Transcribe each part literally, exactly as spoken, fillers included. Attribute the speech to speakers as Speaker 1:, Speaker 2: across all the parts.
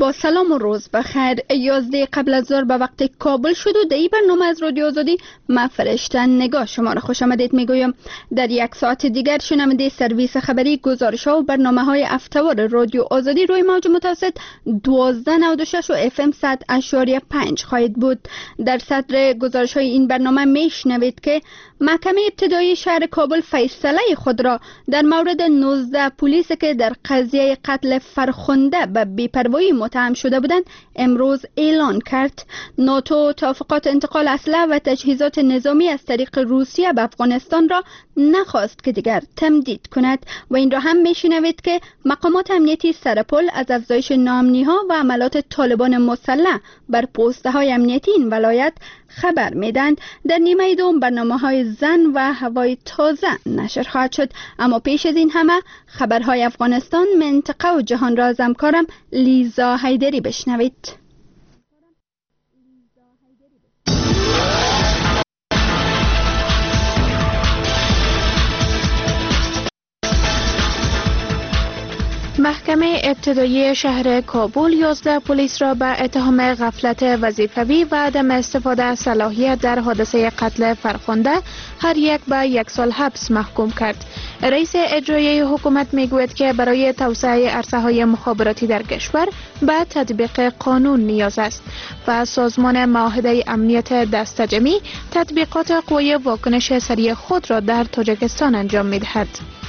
Speaker 1: با سلام و روز بخیر. یازده قبل از ظهر به وقت کابل شد و در این برنامه از رادیو آزادی من فرشته نگاه شما را خوش آمدید میگویم. در یک ساعت دیگر شنونده سرویس خبری، گزارش ها و برنامه های هفته‌وار رادیو آزادی روی موج متوسط دوازده نود و شش و اف ام صد اشاریه پنج خواهید بود. در صدر گزارش های این برنامه میشنوید که محکمه ابتدایی شهر کابل فیصله خود را در مورد نوزده پلیس که در قضیه قتل فرخنده به بی‌پروایی متهم شده بودند امروز اعلان کرد. ناتو توافقات انتقال اسلحه و تجهیزات نظامی از طریق روسیه به افغانستان را نخواست که دیگر تمدید کند. و این را هم میشنوید که مقامات امنیتی سرپل از افزایش ناامنی ها و عملات طالبان مسلح بر پوسته های امنیتی این ولایت خبر میدند. در نیمه دوم برنامه های زن و هوای تازه نشر خواهد شد. اما پیش از این همه خبرهای افغانستان، منطقه و جهان را از همکارم لیزا حیدری بشنوید.
Speaker 2: محکمه ابتدایی شهر کابل یازده پلیس را به اتهام غفلت وظیفوی و عدم استفاده از صلاحیت در حادثه قتل فرخنده هر یک به یک سال حبس محکوم کرد. رئیس اجرایی حکومت میگوید که برای توسعه عرصه‌های مخابراتی در کشور به تطبیق قانون نیاز است و سازمان معاهده امنیت دستجمعی تطبیقات قوی واکنش سریع خود را در تاجیکستان انجام می‌دهد.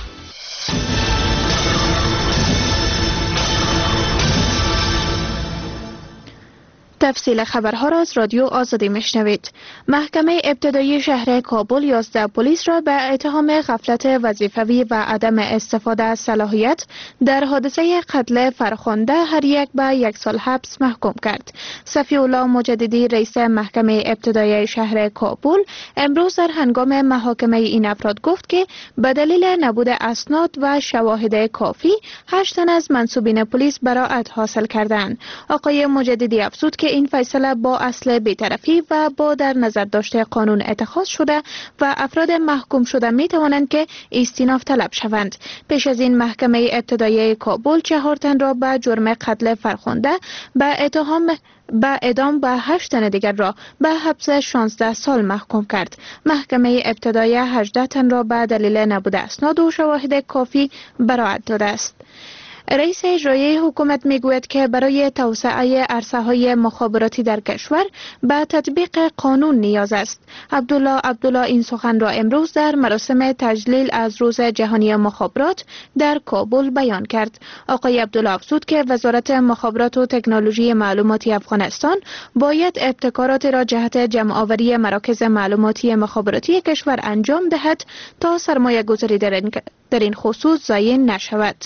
Speaker 2: تفصیل خبرها را از رادیو آزادی میشنوید. محکمه ابتدایی شهر کابل یازده پلیس را به اتهام غفلت وظیفوی و عدم استفاده از صلاحیت در حادثه قتل فرخنده هر یک به یک سال حبس محکوم کرد. صفی الله مجددی رئیس محکمه ابتدایی شهر کابل امروز در هنگام محاکمه این افراد گفت که به دلیل نبود اسناد و شواهد کافی هشت تن از منصوبین پلیس براءت حاصل کردند. آقای مجددی افزود که این فیصله با اصل بی‌طرفی و با در نظر داشته قانون اتخاذ شده و افراد محکوم شده می توانند که استیناف طلب شوند. پیش از این محکمه ابتدایی کابل چهار تن را به جرم قتل فرخنده به اتهام به اعدام و هشت تن دیگر را به حبس شانزده سال محکوم کرد. محکمه ابتدایی هجده تن را به دلیل نبود اسناد و شواهد کافی براءت داده است. رئیس اجرایی حکومت میگوید که برای توسعه عرصه‌های مخابراتی در کشور به تطبیق قانون نیاز است. عبدالله عبدالله این سخن را امروز در مراسم تجلیل از روز جهانی مخابرات در کابل بیان کرد. آقای عبدالله افزود که وزارت مخابرات و تکنولوژی معلوماتی افغانستان باید ابتکارات را جهت جمع‌آوری مراکز معلوماتی مخابراتی کشور انجام دهد تا سرمایه‌گذاری در این خصوص ضایع نشود.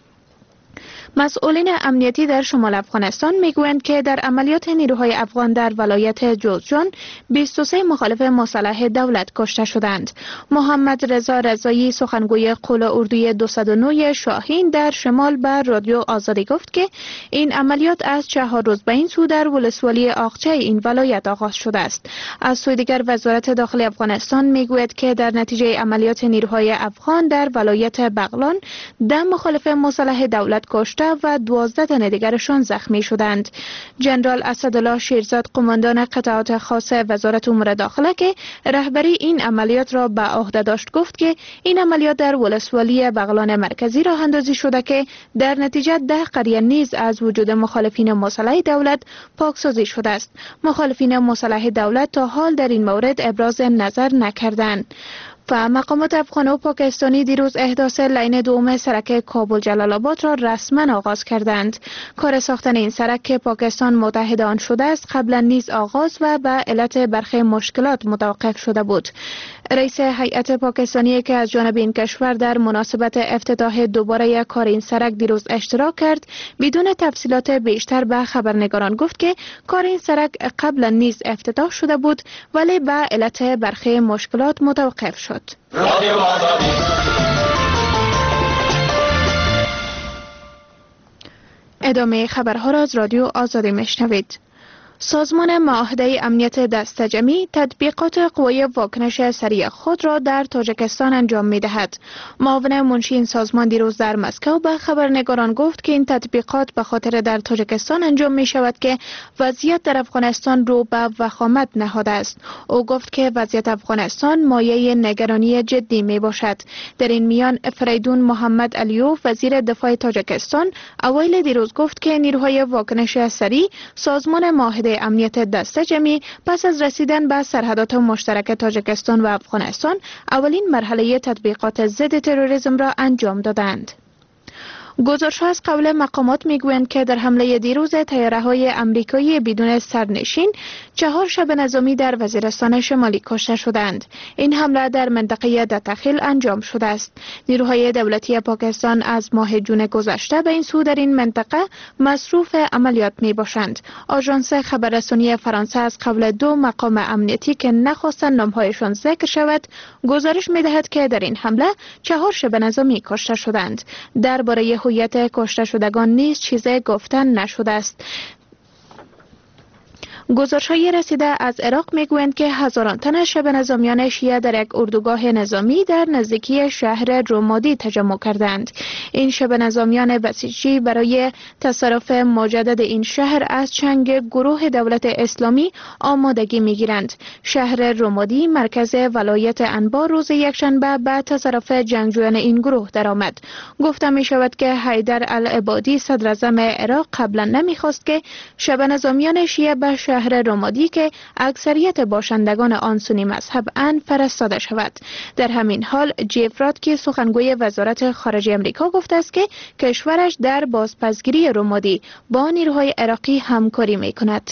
Speaker 2: مسئولین امنیتی در شمال افغانستان میگویند که در عملیات نیروهای افغان در ولایت جوزجان بیست و سه مخالف مسلح دولت کشته شدند. محمد رضا رضایی سخنگوی قول اردوی دویست و نه شاهین در شمال به رادیو آزادی گفت که این عملیات از چهار روز به این سو در ولسوالی آقچه این ولایت آغاز شده است. از سوی دیگر وزارت داخلی افغانستان میگوید که در نتیجه عملیات نیروهای افغان در ولایت بغلان ده مخالف مسلح دولت کشته و دوازده تن دیگرشان زخمی شدند. جنرال اسدالله شیرزاد قماندان قطعات خاص وزارت امور داخله که رهبری این عملیات را به عهده داشت گفت که این عملیات در ولسوالی بغلان مرکزی راه اندازی شده که در نتیجه ده قریه نیز از وجود مخالفین مسلح دولت پاکسازی شده است. مخالفین مسلح دولت تا حال در این مورد ابراز نظر نکردند. و مقامات افغان و پاکستانی دیروز احداث لین دوم سرک کابل جلال آباد را رسما آغاز کردند. کار ساختن این سرک که پاکستان متحد آن شده است قبلا نیز آغاز و به علت برخی مشکلات متوقف شده بود. رئیس هیئت پاکستانی که از جانب این کشور در مناسبت افتتاح دوباره کار این سرک دیروز اشتراک کرد بدون تفصیلات بیشتر به خبرنگاران گفت که کار این سرک قبلا نیز افتتاح شده بود ولی به علت برخی مشکلات متوقف شد. ادامه خبرها را از رادیو آزادی میشنوید. سازمان معاهده امنیت دستجمعی تطبیقات قوای واکنش سریع خود را در تاجیکستان انجام می دهد. معاون منشی این سازمان دیروز در مسکو به خبرنگاران گفت که این تطبیقات به خاطر در تاجیکستان انجام می شود که وضعیت در افغانستان رو به وخامت نهاده است. او گفت که وضعیت افغانستان مایه نگرانی جدی می باشد. در این میان فریدون محمد علیوف وزیر دفاع تاجیکستان اوایل دیروز گفت که نیروهای واکنش سریع سازمان معاهده امنیت دستجمعی پس از رسیدن به سرحدات مشترک تاجیکستان و افغانستان اولین مرحله تطبیقات ضد تروریسم را انجام دادند. گزارش از قبل مقامات میگویند که در حمله دیروز طیاره‌های آمریکایی بدون سرنشین چهار شب نظامی در وزیرستان شمالی کشته شدند. این حمله در منطقه دتخیل انجام شده است. نیروهای دولتی پاکستان از ماه جون گذشته به این سو در این منطقه مصروف عملیات می باشند. آژانس خبررسانی فرانسه از قبل دو مقام امنیتی که نخواستند نامهایشان ذکر شود گزارش می دهد که در این حمله چهار شب نظامی کشته شدند. درباره هویت کشته شدگان نیز چیزی گفتن نشده است. گزارش‌های رسیده از عراق میگویند که هزاران تن شب نظامیان شیعه در یک اردوگاه نظامی در نزدیکی شهر رمادی تجمع کردند. این شب نظامیان بسیجی برای تصرف مجدد این شهر از چنگ گروه دولت اسلامی آمادگی میگیرند. شهر رمادی مرکز ولایت انبار روز یکشنبه به تصرف جنگجویان این گروه درآمد. گفته می شود که حیدر العبادی صدر اعظم عراق قبلا نمیخواست که شب نظامیان شیعه به شهر رمادی که اکثریت باشندگان آن سنی مذهب اند فرستاده شود. در همین حال جیفرات که سخنگوی وزارت خارجه امریکا گفته است که کشورش در بازپسگیری رمادی با نیروهای عراقی همکاری می کند.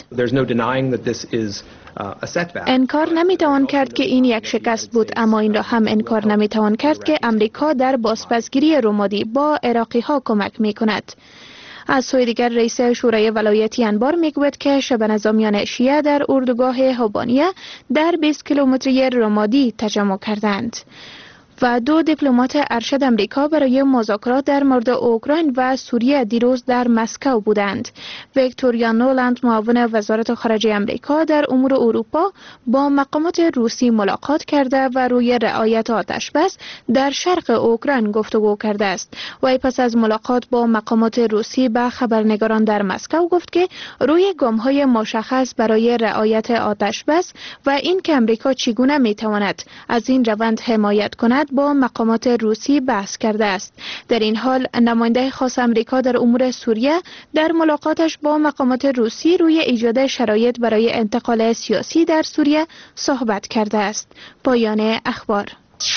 Speaker 2: انکار نمیتوان کرد که این یک شکست بود، اما این را هم انکار نمیتوان کرد که امریکا در بازپسگیری رمادی با عراقی ها کمک می کند. از سوی دیگر رئیس شورای ولایتی انبار میگوید که شب نظامیان شیعه در اردوگاه هوبانیه در بیست کیلومتری رمادی تجمع کردند. و دو دیپلمات ارشد امریکا برای مذاکرات در مورد اوکراین و سوریه دیروز در مسکو بودند. ویکتوریا نولند معاون وزارت خارجه امریکا در امور اروپا با مقامات روسی ملاقات کرده و روی رعایت آتشبس در شرق اوکراین گفتگو کرده است. و پس از ملاقات با مقامات روسی به خبرنگاران در مسکو گفت که روی گام‌های مشخص برای رعایت آتشبس و این که امریکا چگونه میتواند از این روند حمایت کند با مقامات روسی بحث کرده است. در این حال نماینده خاص امریکا در امور سوریه در ملاقاتش با مقامات روسی روی ایجاد شرایط برای انتقال سیاسی در سوریه صحبت کرده است. پایان اخبار.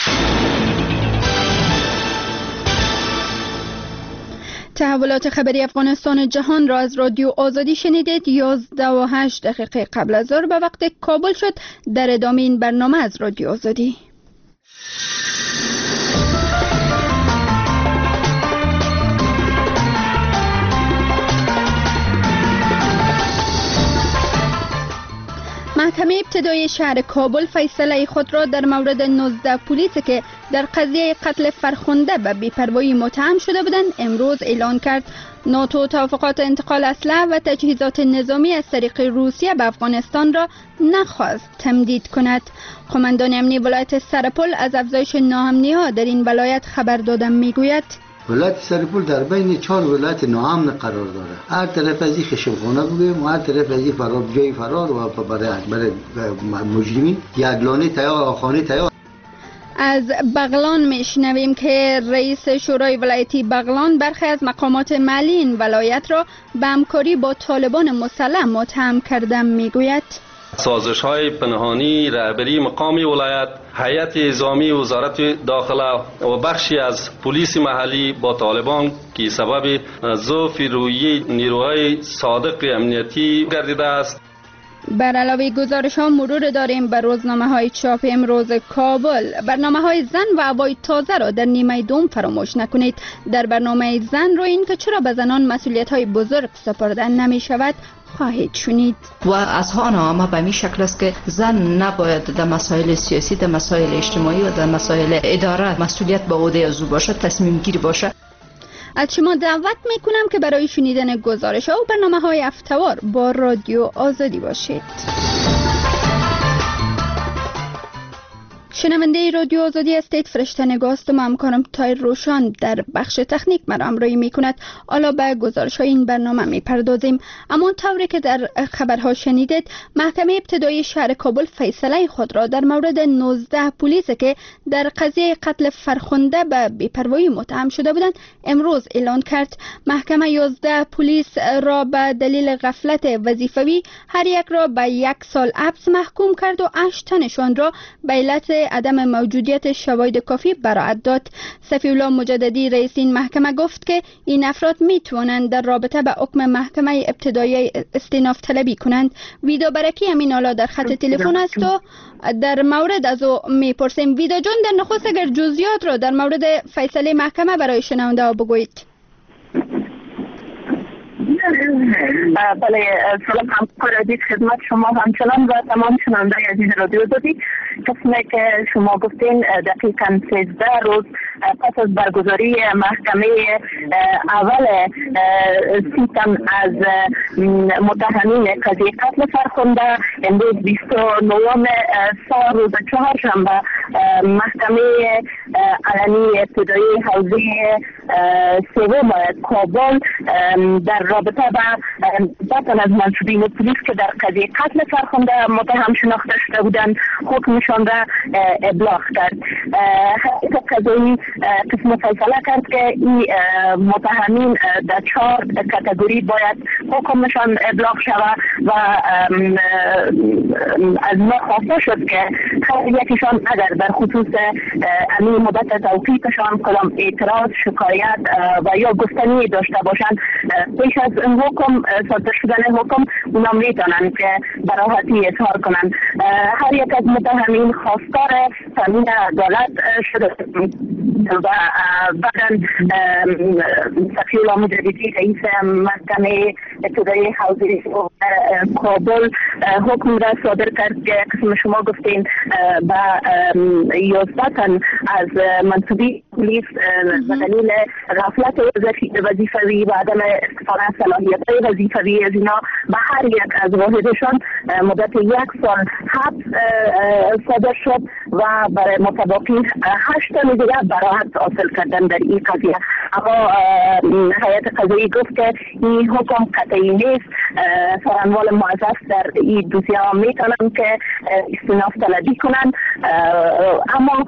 Speaker 1: تحولات خبری افغانستان جهان را از رادیو آزادی شنیدید. یازده و هشت دقیقه قبل از ظهر به وقت کابل شد. در ادامه این برنامه از رادیو آزادی. محکمه ابتدایی شهر کابل فیصله خود را در مورد نوزده پلیسی که در قضیه قتل فرخنده به بی‌پروایی متهم شده بودند امروز اعلان کرد. ناتو توافقات انتقال اسلحه و تجهیزات نظامی از طریق روسیه به افغانستان را نخواست تمدید کند. قماندان امنی ولایت سرپل از افزایش ناامنی‌ها در این ولایت خبر دادن میگوید
Speaker 3: ولایت سرپل در بین چهار ولایت ناامن قرار داره. هر طرف از این خشمخانه بگویم و هر طرف از این فرار جای فرار و برای برای مجرمین یک لانه تیار آخانه تیار.
Speaker 1: از بغلان میشنویم که رئیس شورای ولایتی بغلان برخی از مقامات محلی این ولایت را به همکاری با طالبان مسلح متهم کرده میگوید
Speaker 4: سازش های پنهانی رهبری مقامی ولایت، هیئت نظامی وزارت داخله و بخشی از پلیس محلی با طالبان که سبب ضعف روحیه نیروهای صادق امنیتی گردیده است.
Speaker 1: بر علاوه گزارش ها مرور داریم بر روزنامه های چاپ امروز کابل. برنامه های زن و هوای تازه را در نیمه دوم فراموش نکنید. در برنامه زن رو این که چرا به زنان مسئولیت های بزرگ سپرده نمی شود خواهید شنید.
Speaker 5: و از ها نامه به می شکل است که زن نباید در مسائل سیاسی، در مسائل اجتماعی و در مسائل اداره مسئولیت به عهده از او باشد، تصمیم گیری باشد.
Speaker 1: از شما دعوت میکنم که برای شنیدن گزارش ها و برنامه های هفته‌وار با رادیو آزادی باشید. شنونده رادیو آزادی استید فرشته نگاست و همکارم تایر روشان در بخش تکنیک مرا همراهی میکند. حالا به گزارش های این برنامه میپردازیم. اما طوری که در خبرها شنیدید، محکمه ابتدایی شهر کابل فیصله خود را در مورد نوزده پلیس که در قضیه قتل فرخنده به بی‌پروایی متهم شده بودند امروز اعلان کرد. محکمه یازده پلیس را به دلیل غفلت وظیفوی هر یک را به یک سال حبس محکوم کرد و هشت تنشان را به علت عدم موجودیت شواهد کافی براءت داد. صفی الله مجددی رئیس این محکمه گفت که این افراد می توانند در رابطه با حکم محکمه ابتدایی استئناف طلبی کنند. ویدا برکی همین حالا در خط تلفن است و در مورد از او میپرسیم. ویدا جان، در نخست اگر جزئیات را در مورد فیصله محکمه برای شنونده ها بگویید.
Speaker 6: بله، سلام همکار عزیز خدمت شما همچنان و تمام شنونده عزیز رادیو آزادی. قسمی که شما گفتین دقیقاً سیزده روز پس از برگزاری محکمه اول سی تن از متهمین قضیه قتل فرخنده، امروز بیست و نهم سال روز چهارشنبه محکمه علنی ابتدایی حوزه سوم کابل در رابطه با دو از منصوبین پلیس که در قضیه قتل فرخنده متهم شناخته شده بودند حکمشان را ابلاغ کرد. هیئت قضایی قسم فیصله کرد که این متهمین در چهار کاتگوری باید حکمشان ابلاغ شود و از ما خواسته شد که هر یکیشان اگر در خصوص امین مدت توقیفشان کدام اعتراض، شکایت و یا گفتنی داشته باشند پیش از حکم صادر شدن حکم اونا میتونن که براحتی اظهار کنن. هر یک از متهمین خواستار تامین عدالت شده و بعدا صفی الله مجددی رئیس محکمه ابتدایی حوزه کابل حکم را صادر کرد که قسم شما گفتین با یازده تن از منصوبی پلیس به دلیل غفلت وظیفوی و عدم استفاده از صلاحیت‌های وظیفوی از اینا به هر یک از واحدشان مدت یک سال حبس صادر شد و برای متباقی هشت تن دیگر براحت حاصل کردن در این قضیه. اما هیئت قضایی گفت که این حکم قطعی نیست. سرانوال معزز در این دوسیه ها میتونن که استئناف طلبی کنن، اما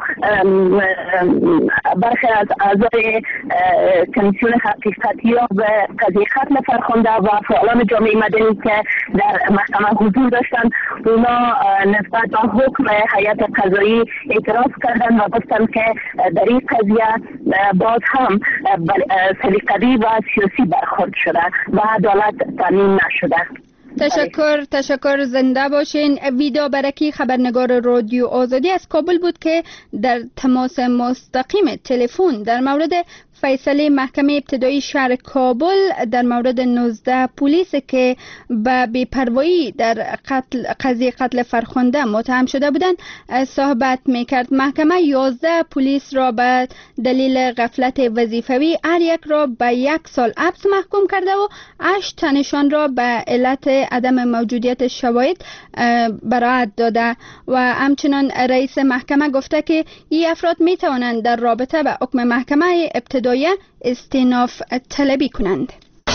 Speaker 6: برخی از اعضای کمیسیون حقیقتیاب قضیه قتل فرخنده و فعالان جامعه مدنی که در محکمه حضور داشتن اونا نسبت به حکم هیئت قضایی اعتراض کردن و گفتن که در این قضیه باز هم سلیقه‌ای و سیاسی برخورد شده و عدالت تامین نشده.
Speaker 1: تشکر تشکر زنده باشین. ویدا برکی خبرنگار رادیو آزادی از کابل بود که در تماس مستقیم تلفن در مورد فیصله محکمه ابتدایی شهر کابل در مورد نوزده پلیس که به بی‌پروایی در قتل قضیه قتل فرخنده متهم شده بودند صحبت میکرد. محکمه یازده پلیس را به دلیل غفلت وظیفوی هر یک را به یک سال حبس محکوم کرده و هشت تنشان را به علت عدم موجودیت شواهد براءت داده و همچنان رئیس محکمه گفته که این افراد می توانند در رابطه با حکم محکمه ابتدایی استئناف طلبی کنند.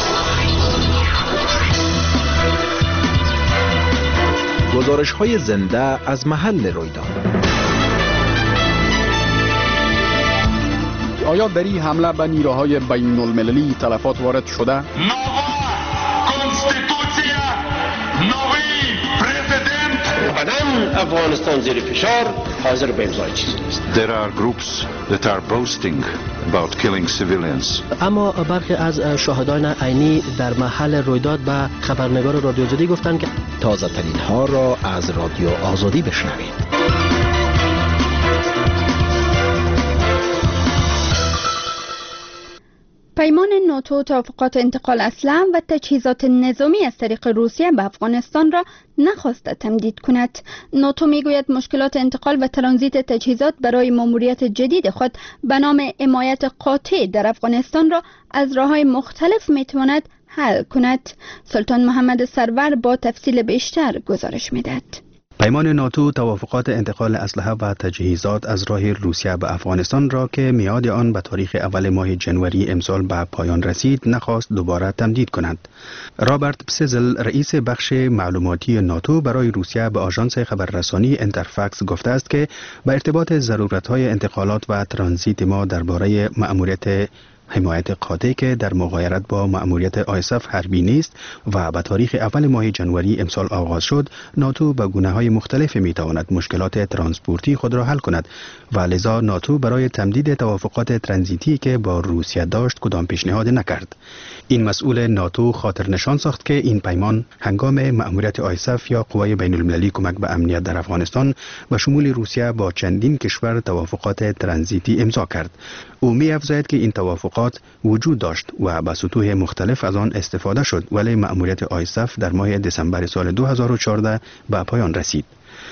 Speaker 7: گزارش های زنده از محل رویداد.
Speaker 8: آیا در این حمله به نیروهای بین المللی تلفات وارد شده؟
Speaker 9: افغانستان زیر فشار حاضر به امضای چیزی نیست.
Speaker 10: There are groups that are boasting about killing civilians.
Speaker 11: اما برخی از شاهدان عینی در محل رویداد به خبرنگار رادیو آزادی گفتند که
Speaker 7: تازه ترین ها را از رادیو آزادی بشنوید.
Speaker 1: پیمان ناتو توافقات انتقال اسلحه و تجهیزات نظامی از طریق روسیه به افغانستان را نخواسته تمدید کند. ناتو میگوید مشکلات انتقال و ترانزیت تجهیزات برای ماموریت جدید خود به نام حمایت قاطع در افغانستان را از راه‌های مختلف میتواند حل کند. سلطان محمد سرور با تفصیل بیشتر گزارش میدهد.
Speaker 12: پیمان ناتو توافقات انتقال اسلحه و تجهیزات از راه روسیه به افغانستان را که میعاد آن به تاریخ اول ماه جنوری امسال به پایان رسید نخواست دوباره تمدید کند. رابرت پسزل رئیس بخش معلوماتی ناتو برای روسیه به آژانس خبررسانی انترفاکس گفته است که به ارتباط ضرورت‌های انتقالات و ترانزیت ما درباره مأموریت حمایت قاطع که در مغایرت با مأموریت آیساف حربی نیست و به تاریخ اول ماه جنوری امسال آغاز شد، ناتو به گونه‌های مختلف می‌تواند مشکلات ترانسپورتی خود را حل کند و لذا ناتو برای تمدید توافقات ترانزیتی که با روسیه داشت کدام پیشنهاد نکرد. این مسئول ناتو خاطر نشان ساخت که این پیمان هنگام مأموریت آیساف یا قوای بین المللی کمک به امنیت در افغانستان و شمول روسیه با چندین کشور توافقات ترانزیتی امضا کرد. او می‌افزاید که این توافقات وجود داشت و به سطوح مختلف از آن استفاده شد، ولی مأموریت آیساف در ماه دسامبر سال دو هزار و چهارده به پایان رسید.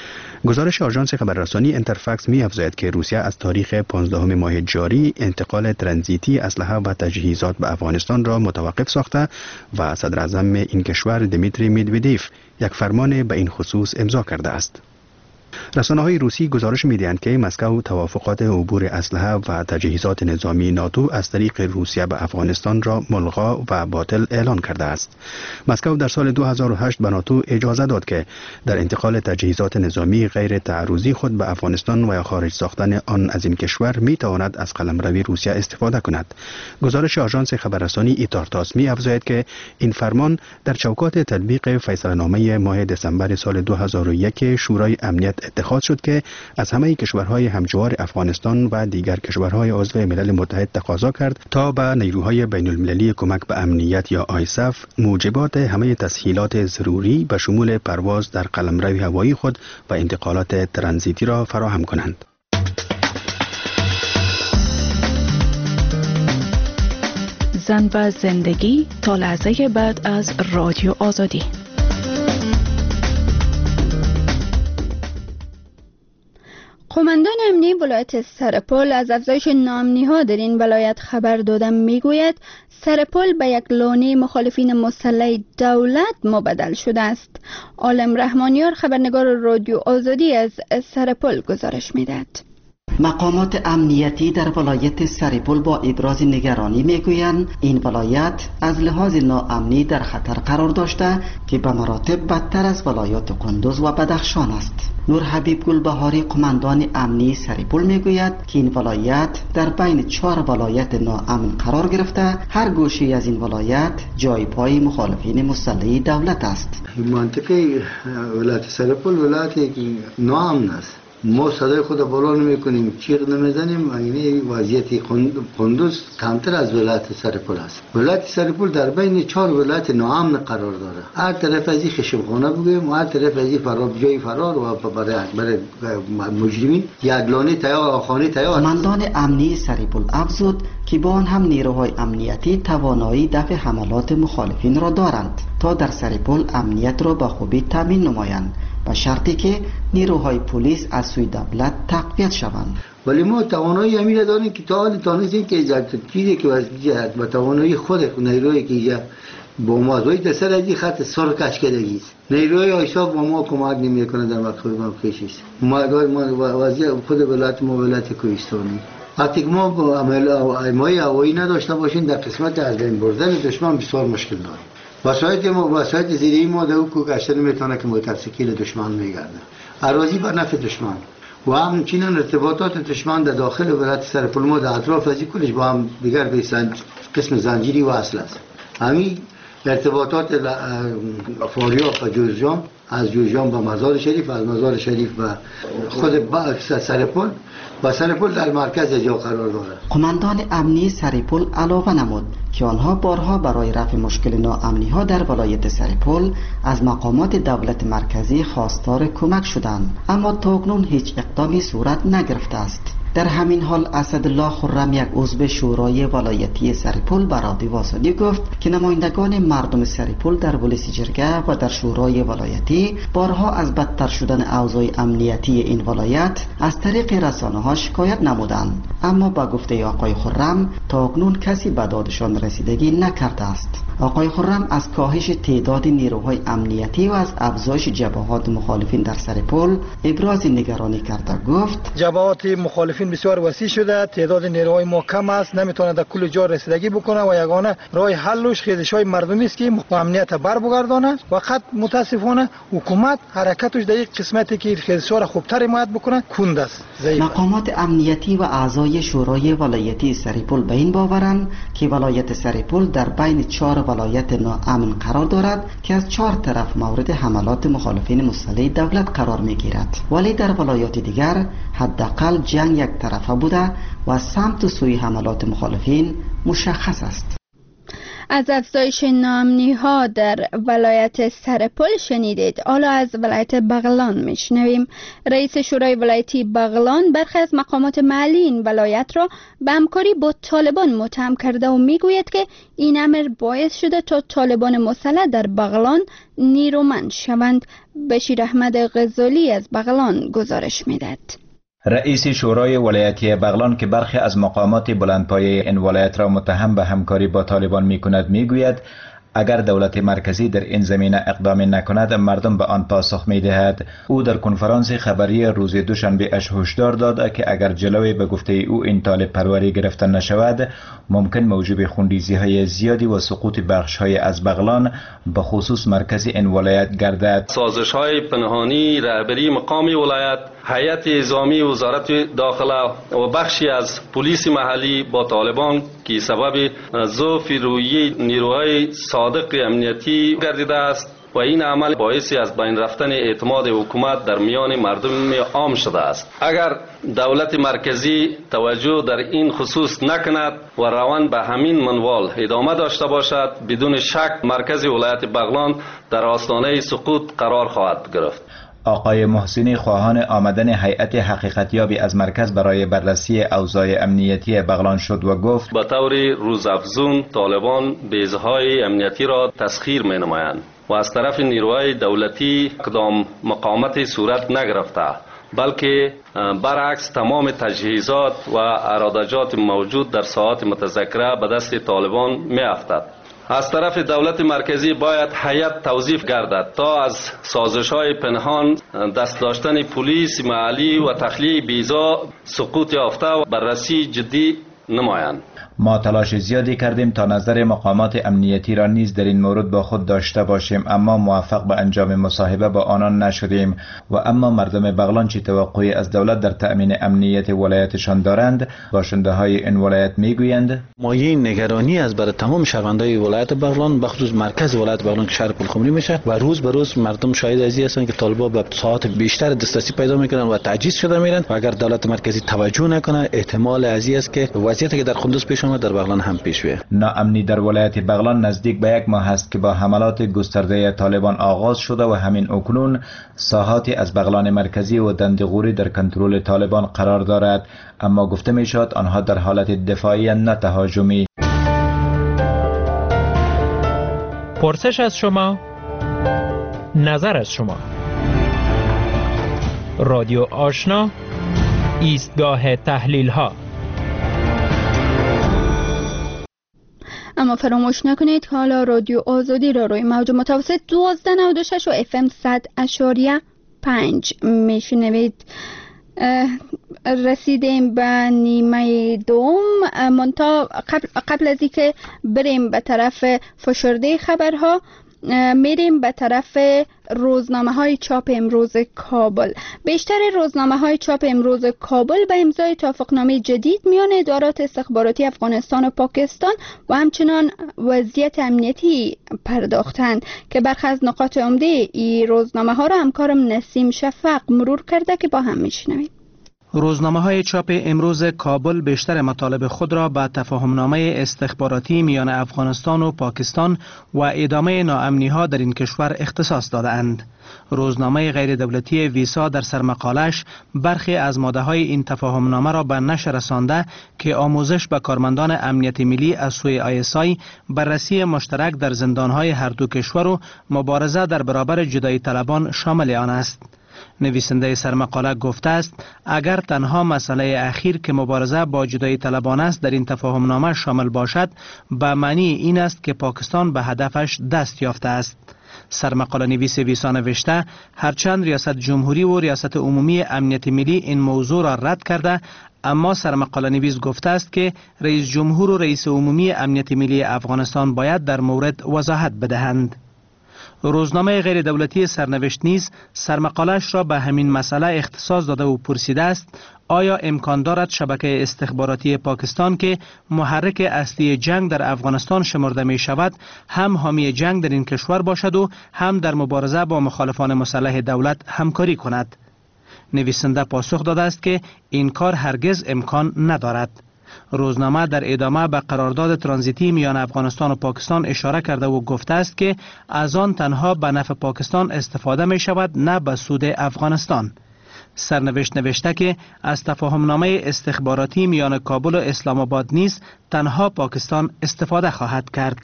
Speaker 12: گزارش آژانس خبررسانی انترفاکس می‌افزاید که روسیه از تاریخ پانزدهم ماه جاری انتقال ترانزیتی اسلحه و تجهیزات به افغانستان را متوقف ساخته و صدر اعظم این کشور دمیتری مدودیف یک فرمان به این خصوص امضا کرده است. رسانه‌های روسی گزارش می‌دهند که مسکو توافقات عبور اسلحه و تجهیزات نظامی ناتو از طریق روسیه به افغانستان را ملغا و باطل اعلان کرده است. مسکو در سال دو هزار و هشت به ناتو اجازه داد که در انتقال تجهیزات نظامی غیر تعرضی خود به افغانستان و یا خارج ساختن آن از این کشور می‌تواند از قلمروی روسیه استفاده کند. گزارش آژانس خبررسانی ایتارتاس می‌افزاید که این فرمان در چوکات تطبیق فیصله‌نامه ماه دسامبر سال دو هزار و یک شورای امنیت اتخاذ شد که از همه کشورهای همجوار افغانستان و دیگر کشورهای عضو ملل متحد تقاضا کرد تا به نیروهای بین المللی کمک به امنیت یا آیساف موجبات همه تسهیلات ضروری به شمول پرواز در قلمرو هوایی خود و انتقالات ترانزیتی را فراهم کنند.
Speaker 2: زن و زندگی تا لحظه بعد از رادیو آزادی.
Speaker 1: قماندان امنی ولایت سرپل از افزایش ناامنی‌ها در این ولایت خبر داده. میگوید سرپل به یک لانه مخالفین مسلح دولت مبدل شده است. عالم رحمانیار خبرنگار رادیو آزادی از سرپل گزارش میدهد.
Speaker 13: مقامات امنیتی در ولایت سرپل با ابراز نگرانی میگویند این ولایت از لحاظ ناامنی در خطر قرار داشته که به مراتب بدتر از ولایات قندوز و بدخشان است. نور حبیب گلبهاری قماندان امنی سرپل میگوید که این ولایت در بین چهار ولایت ناامن قرار گرفته، هر گوشه از این ولایت جای پای مخالفین مسلح دولت است.
Speaker 3: منطقه ولایت سرپل ولایتی که ناامن است. ما صدای خود بالا نمی کنیم، چیغ نمیزنیم. یعنی وضعیت قندوز کمتر از ولایت سرپل است. ولایت سرپل در بین چهار ولایت ناامن قرار داره. هر طرف از این خشمخانه بگویم و هر طرف از این فرار جای فرار و برای برای مجرمین یک لانه تیار آخانه تیار.
Speaker 13: قماندان امنی سرپل افزود که با آن هم نیروهای امنیتی توانایی دفع حملات مخالفین را دارند تا در سرپل امنیت را به خوبی تامین نمایند، به شرطی که نیروهای پلیس از سوی دولت تقویت شوند.
Speaker 3: ولی ما توانایی همین داریم که تا حال تانستیم که چیزی که واسه با توانایی خود نیروی که اینجا با ما روی دسر از این خط سر کش کردگی است. نیروی آیساف با ما کمک نمیکنه در وقت خود ما کشیست. ما وضعیت خود ولایت ما ولایت کوهستانی وقتی ما با عمل مای هوایی نداشته باشیم در قسمت از بین بردن دشمن بسیار مشکل داریم. وسایل ما وسایل زیری ما در کوه کشتن میتونه که متفسکیل دشمن میگرده، اراضی بر نفع دشمن و همچنین ارتباطات دشمن در داخل ولایت سرپل ما در اطراف از کلش با هم دیگر به قسم زنجیری وصل است. همین ارتباطات فاریاب و جوزجان، از جوزجان به مزار شریف، از مزار شریف به خود سرپل و سرپل در مرکز جا قرار دارد.
Speaker 13: قماندان امنی سرپل علاوه نمود که آنها بارها برای رفع مشکل ناامنی ها در ولایت سرپل از مقامات دولت مرکزی خواستار کمک شدند، اما تاکنون هیچ اقدامی صورت نگرفته است. در همین حال اسدالله خرم، یک عضو شورای ولایتی سرپل، به رادیو آزادی گفت که نمایندگان مردم سرپل در پلیس جرگه و در شورای ولایتی بارها از بدتر شدن اوضاع امنیتی این ولایت از طریق رسانه‌ها شکایت نمودند، اما با گفته آقای خرم تاکنون کسی به دادشان رسیدگی نکرده است. آقای خرم از کاهش تعداد نیروهای امنیتی و از افزایش جبهات مخالفین در سرپل ابراز نگرانی کرده. گفت
Speaker 14: جبهات مخالفین بسیار وسیع شده، تعداد نیروهای ما کم است، نمیتونه در کل جا رسیدگی بکنه و یگانه راه حلش خیزش‌های مردمی است که امنیت بر بگردانه. فقط متاسفانه حکومت حرکتش در یک قسمتی که خیزش‌ها را خوبتر حمایت بکنه کند است.
Speaker 13: مقامات امنیتی و اعضای شورای ولایتی سرپل به این باورند که ولایت سرپل در بین چهار ولایت ناامن قرار دارد که از چهار طرف مورد حملات مخالفین مسلح دولت قرار میگیرد، ولی در ولایات دیگر حداقل جنگ یک طرفه بوده و سمت و سوی حملات مخالفین مشخص است.
Speaker 1: از افزایش ناامنی ها در ولایت سرپل شنیدید. حالا از ولایت بغلان میشنویم. رئیس شورای ولایتی بغلان برخی از مقامات محلی این ولایت را به همکاری با طالبان متهم کرده و میگوید که این امر باعث شده تا طالبان مسلح در بغلان نیرومند شوند. بشیر احمد غزالی از بغلان گزارش میدهد.
Speaker 15: رئیس شورای ولایتی بغلان که برخی از مقامات بلندپایه این ولایت را متهم به همکاری با طالبان می کند می گوید اگر دولت مرکزی در این زمینه اقدام نکند مردم به آن پاسخ می دهد. او در کنفرانس خبری روز دوشنبه اش هشدار داد که اگر جلوی به گفته او این طالب پروری گرفته نشود ممکن موجب خونریزی های زیادی و سقوط بخش های از بغلان به خصوص مرکز این ولایت گردد.
Speaker 4: سازش های پنهانی رهبری مقام ولایت، هیئت نظامی وزارت داخله و بخشی از پلیس محلی با طالبان که سبب ضعف روحیه نیروهای صادق امنیتی گردیده است و این عمل باعث از بین رفتن اعتماد حکومت در میان مردم عام شده است. اگر دولت مرکزی توجه در این خصوص نکند و روند به همین منوال ادامه داشته باشد بدون شک مرکز ولایت بغلان در آستانه سقوط قرار خواهد گرفت.
Speaker 15: آقای محسنی خواهان آمدن هیئت حقیقتیابی از مرکز برای بررسی اوضاع امنیتی بغلان شد و گفت
Speaker 4: به طور روزافزون طالبان بیضهای امنیتی را تسخیر می نمایند و از طرف نیروهای دولتی اقدام مقاومت صورت نگرفته بلکه برعکس تمام تجهیزات و ارادجات موجود در ساحات متذکره به دست طالبان می افتد. از طرف دولت مرکزی باید هیئت توظیف گردد تا از سازش‌های پنهان، دست داشتن پلیس محلی و تخلیه بیضا سقوط یافته و بررسی جدی نمایند.
Speaker 15: ما تلاش زیادی کردیم تا نظر مقامات امنیتی را نیز در این مورد با خود داشته باشیم، اما موفق به انجام مصاحبه با آنان نشدیم. و اما مردم بغلان چه توقعی از دولت در تأمین امنیت ولایتشان دارند؟ باشنده های این ولایت میگویند
Speaker 16: مایه نگرانی از برای تمام شهروندای ولایت بغلان، بخصوص مرکز ولایت بغلان که شهر پلخمری میشه و روز به روز مردم شاهد ازی هستند که طالبا به ساعات بیشتر دسترسی پیدا میکنن و تعجیز شده میرن و اگر دولت مرکزی توجه نکنه احتمال ازی است که وضعیتی که در قندوز پیش اومد در بغلان هم پیش بیاد.
Speaker 15: ناامنی در ولایت بغلان نزدیک به یک ماه است که با حملات گسترده طالبان آغاز شده و همین اکنون ساحاتی از بغلان مرکزی و دندغوری در کنترل طالبان قرار دارد، اما گفته می شود آنها در حالت دفاعی نه تهاجمی.
Speaker 17: پرسش از شما، نظر از شما. رادیو آشنا، ایستگاه تحلیل ها.
Speaker 1: اما فراموش نکنید که حالا رادیو آزادی را روی موج متوسط دوازده نود و شش و اف ام صد اشاریه پنج میشنوید. رسیدیم به نیمه دوم، منتها قبل, قبل از اینکه بریم به طرف فشرده خبرها میریم به طرف روزنامه های چاپ امروز کابل. بیشتر روزنامه های چاپ امروز کابل به امضای توافقنامه جدید میان ادارات استخباراتی افغانستان و پاکستان و همچنان وضعیت امنیتی پرداختند که برخی از نقاط عمده این روزنامه ها را همکارم نسیم شفق مرور کرده که با هم میشنویم.
Speaker 18: روزنامه های چاپ امروز کابل بیشتر مطالب خود را به تفاهمنامه استخباراتی میان افغانستان و پاکستان و ادامه ناامنی ها در این کشور اختصاص دادند. روزنامه غیر دولتی ویسا در سرمقالش برخی از ماده های این تفاهمنامه را به نشر رسانده که آموزش به کارمندان امنیت ملی از سوی آی اس آی، بررسی مشترک در زندانهای هر دو کشور و مبارزه در برابر جدایی طلبان شامل آن است. نویسنده سرمقاله گفته است اگر تنها مسئله اخیر که مبارزه با جدایی طلبان است در این تفاهمنامه شامل باشد، به معنی این است که پاکستان به هدفش دست یافته است. سرمقاله نویس ویسا نوشته هرچند ریاست جمهوری و ریاست عمومی امنیت ملی این موضوع را رد کرده، اما سرمقاله نویس گفته است که رئیس جمهور و رئیس عمومی امنیت ملی افغانستان باید در مورد وضاحت بدهند. روزنامه غیر دولتی سرنوشت نیز سرمقاله‌اش را به همین مسئله اختصاص داده و پرسیده است آیا امکان دارد شبکه استخباراتی پاکستان که محرک اصلی جنگ در افغانستان شمرده می شود هم حامی جنگ در این کشور باشد و هم در مبارزه با مخالفان مسلح دولت همکاری کند؟ نویسنده پاسخ داده است که این کار هرگز امکان ندارد. روزنامه در ادامه به قرارداد ترانزیتی میان افغانستان و پاکستان اشاره کرده و گفته است که از آن تنها به نفع پاکستان استفاده می شود، نه به سود افغانستان. سرنوشت نوشته که از تفاهمنامه استخباراتی میان کابل و اسلام آباد نیز تنها پاکستان استفاده خواهد کرد.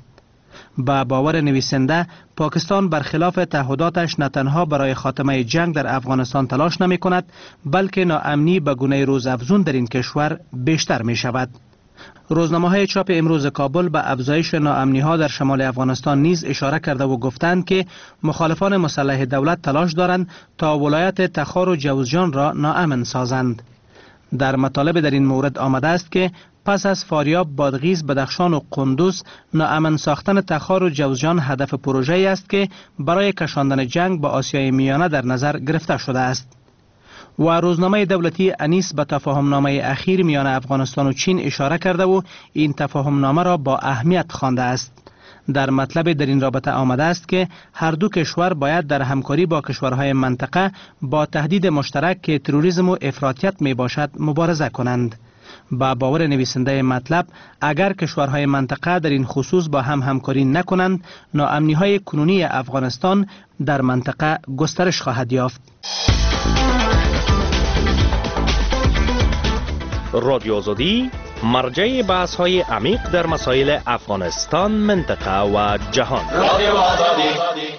Speaker 18: با باور نویسنده پاکستان برخلاف تعهداتش نه تنها برای خاتمه جنگ در افغانستان تلاش نمی کند، بلکه ناامنی به گونه روزافزون در این کشور بیشتر می شود. روزنامه های چاپ امروز کابل به افزایش ناامنی ها در شمال افغانستان نیز اشاره کرده و گفتند که مخالفان مسلح دولت تلاش دارند تا ولایت تخار و جوزجان را ناامن سازند. در مطالب در این مورد آمده است که پس از فاریاب، بادغیس، بدخشان و قندوز، ناامن ساختن تخار و جوزجان هدف پروژه‌ای است که برای کشاندن جنگ با آسیای میانه در نظر گرفته شده است. و روزنامه دولتی انیس به تفاهمنامه اخیر میان افغانستان و چین اشاره کرده و این تفاهمنامه را با اهمیت خوانده است. در مطلب در این رابطه آمده است که هر دو کشور باید در همکاری با کشورهای منطقه با تهدید مشترک که تروریسم و افراطیت می باشد مبارزه کنند. با باور نویسنده مطلب اگر کشورهای منطقه در این خصوص با هم همکاری نکنند، ناامنی‌های کنونی افغانستان در منطقه گسترش خواهد یافت.
Speaker 17: رادیو آزادی مرجع بحث‌های عمیق در مسائل افغانستان، منطقه و جهان. رادیو آزادی.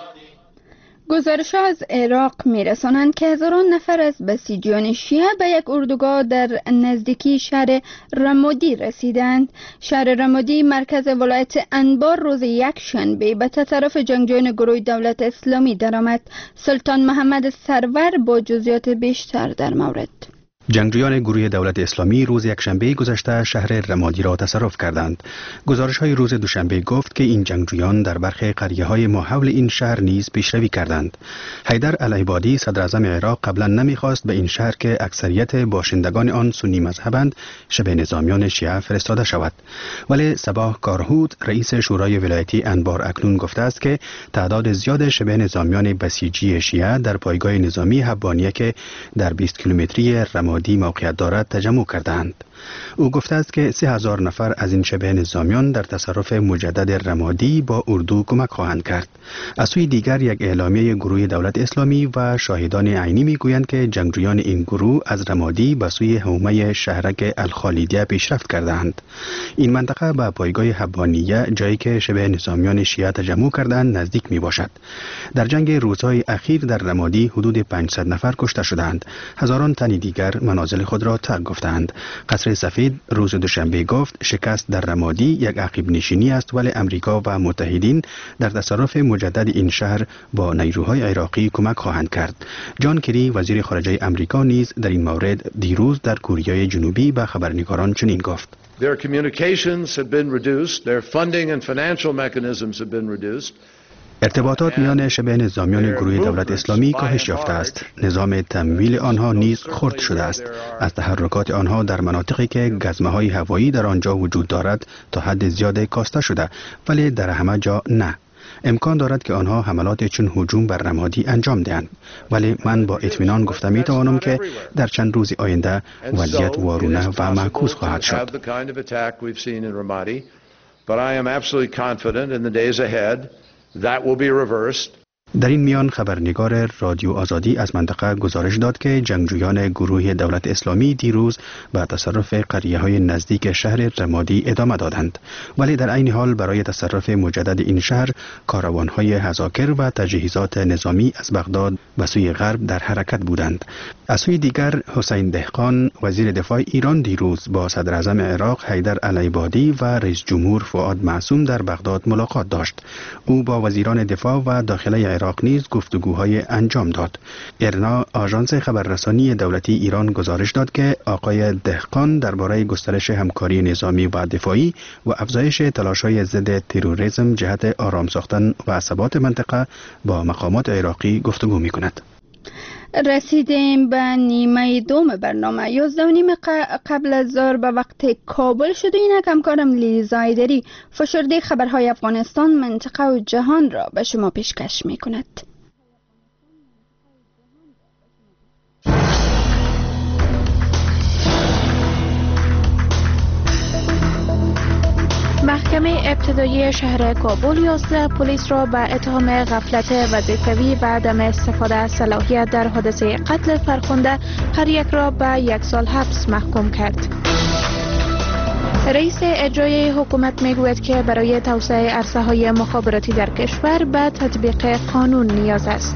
Speaker 1: گزارش از عراق می‌رسانند که هزاران نفر از بسیجیان شیعه به یک اردوگاه در نزدیکی شهر رمادی رسیدند. شهر رمادی مرکز ولایت انبار روز یک شنبه به تصرف جنگجویان گروه دولت اسلامی درآمد. سلطان محمد سرور با جزئیات بیشتر در مورد.
Speaker 12: جنگجویان گروه دولت اسلامی روز یکشنبه گذشته شهر رمادی را تصرف کردند. گزارش های روز دوشنبه گفت که این جنگجویان در برخی قریه های محول این شهر نیز پیشروی کردند. حیدر العبادی صدر اعظم عراق قبلا نمیخواست به این شهر که اکثریت باشندگان آن سنی مذهبند شبه نظامیان شیعه فرستاده شود، ولی صباح کارهود رئیس شورای ولایتی انبار اکنون گفته است که تعداد زیاد شبه نظامیان بسیجی شیعه در پایگاه نظامی حبانیه که در بیست کیلومتری رمادی موقعیت دارد تجمع کردند. او گفته است که سه هزار نفر از این شبه نظامیان در تصرف مجدد رمادی با اردو کمک خواهند کرد. از سوی دیگر یک اعلامیه گروه دولت اسلامی و شاهدان عینی میگویند که جنگجویان این گروه از رمادی به سوی حومه شهرک الخالیدیه پیشرفت کردند. این منطقه به پایگاه حبانیه، جایی که شبه نظامیان شیعه تجمع کردند، نزدیک می باشد. در جنگ روزهای اخیر در رمادی حدود پانصد نفر کشته شدند. هزاران تن دیگر منازل خود را ترک گفتند. قصر سفید روز دوشنبه گفت شکست در رمادی یک عقب نشینی است، ولی امریکا و متحدین در تصرف مجدد این شهر با نیروهای عراقی کمک خواهند کرد. جان کری وزیر خارجه امریکا نیز در این مورد دیروز در کره جنوبی به خبرنگاران چنین گفت:
Speaker 9: Their communications have been reduced, their funding and financial mechanisms have been reduced.
Speaker 12: ارتباطات میان شبه نظامیان گروه دولت اسلامی کاهش یافته است. نظام تمویل آنها نیز خرد شده است. از تحرکات آنها در مناطقی که گزمه‌های هوایی در آنجا وجود دارد تا حد زیاد کاسته شده، ولی در همه جا نه. امکان دارد که آنها حملات چون هجوم بر رمادی انجام دهند، ولی من با اطمینان گفته می توانم که در چند روز آینده وضعیت وارونه و معکوس خواهد شد. در این میان خبرنگار رادیو آزادی از منطقه گزارش داد که جنگجویان گروه دولت اسلامی دیروز به تصرف قریه‌های نزدیک شهر رمادی ادامه دادند، ولی در عین حال برای تصرف مجدد این شهر کاروان‌های هزاکر و تجهیزات نظامی از بغداد به سوی غرب در حرکت بودند. از سوی دیگر حسین دهقان وزیر دفاع ایران دیروز با صدر اعظم عراق حیدر العبادی و رئیس جمهور فؤاد معصوم در بغداد ملاقات داشت. او با وزیران دفاع و داخله عراق نیز گفتگوهای انجام داد. ایرنا آژانس خبررسانی دولتی ایران گزارش داد که آقای دهقان درباره گسترش همکاری نظامی و دفاعی و افزایش تلاش‌های ضد تروریسم جهت آرام ساختن و ثبات منطقه با مقامات عراقی گفتگو می‌کند.
Speaker 1: رسیدیم به نیمه دوم برنامه. یازده و نیم قبل از ظهر به وقت کابل شده. این همکارم لیلی زایدری فشرده خبرهای افغانستان، منطقه و جهان را به شما پیشکش می کند.
Speaker 2: محکمه ابتدایی شهر کابل یازده پلیس را به اتهام غفلت وظیفوی و عدم استفاده از صلاحیت در حادثه قتل فرخنده هر یک را به یک سال حبس محکوم کرد. رئیس اجرایی حکومت میگوید که برای توسعه عرصه‌های مخابراتی در کشور به تطبیق قانون نیاز است.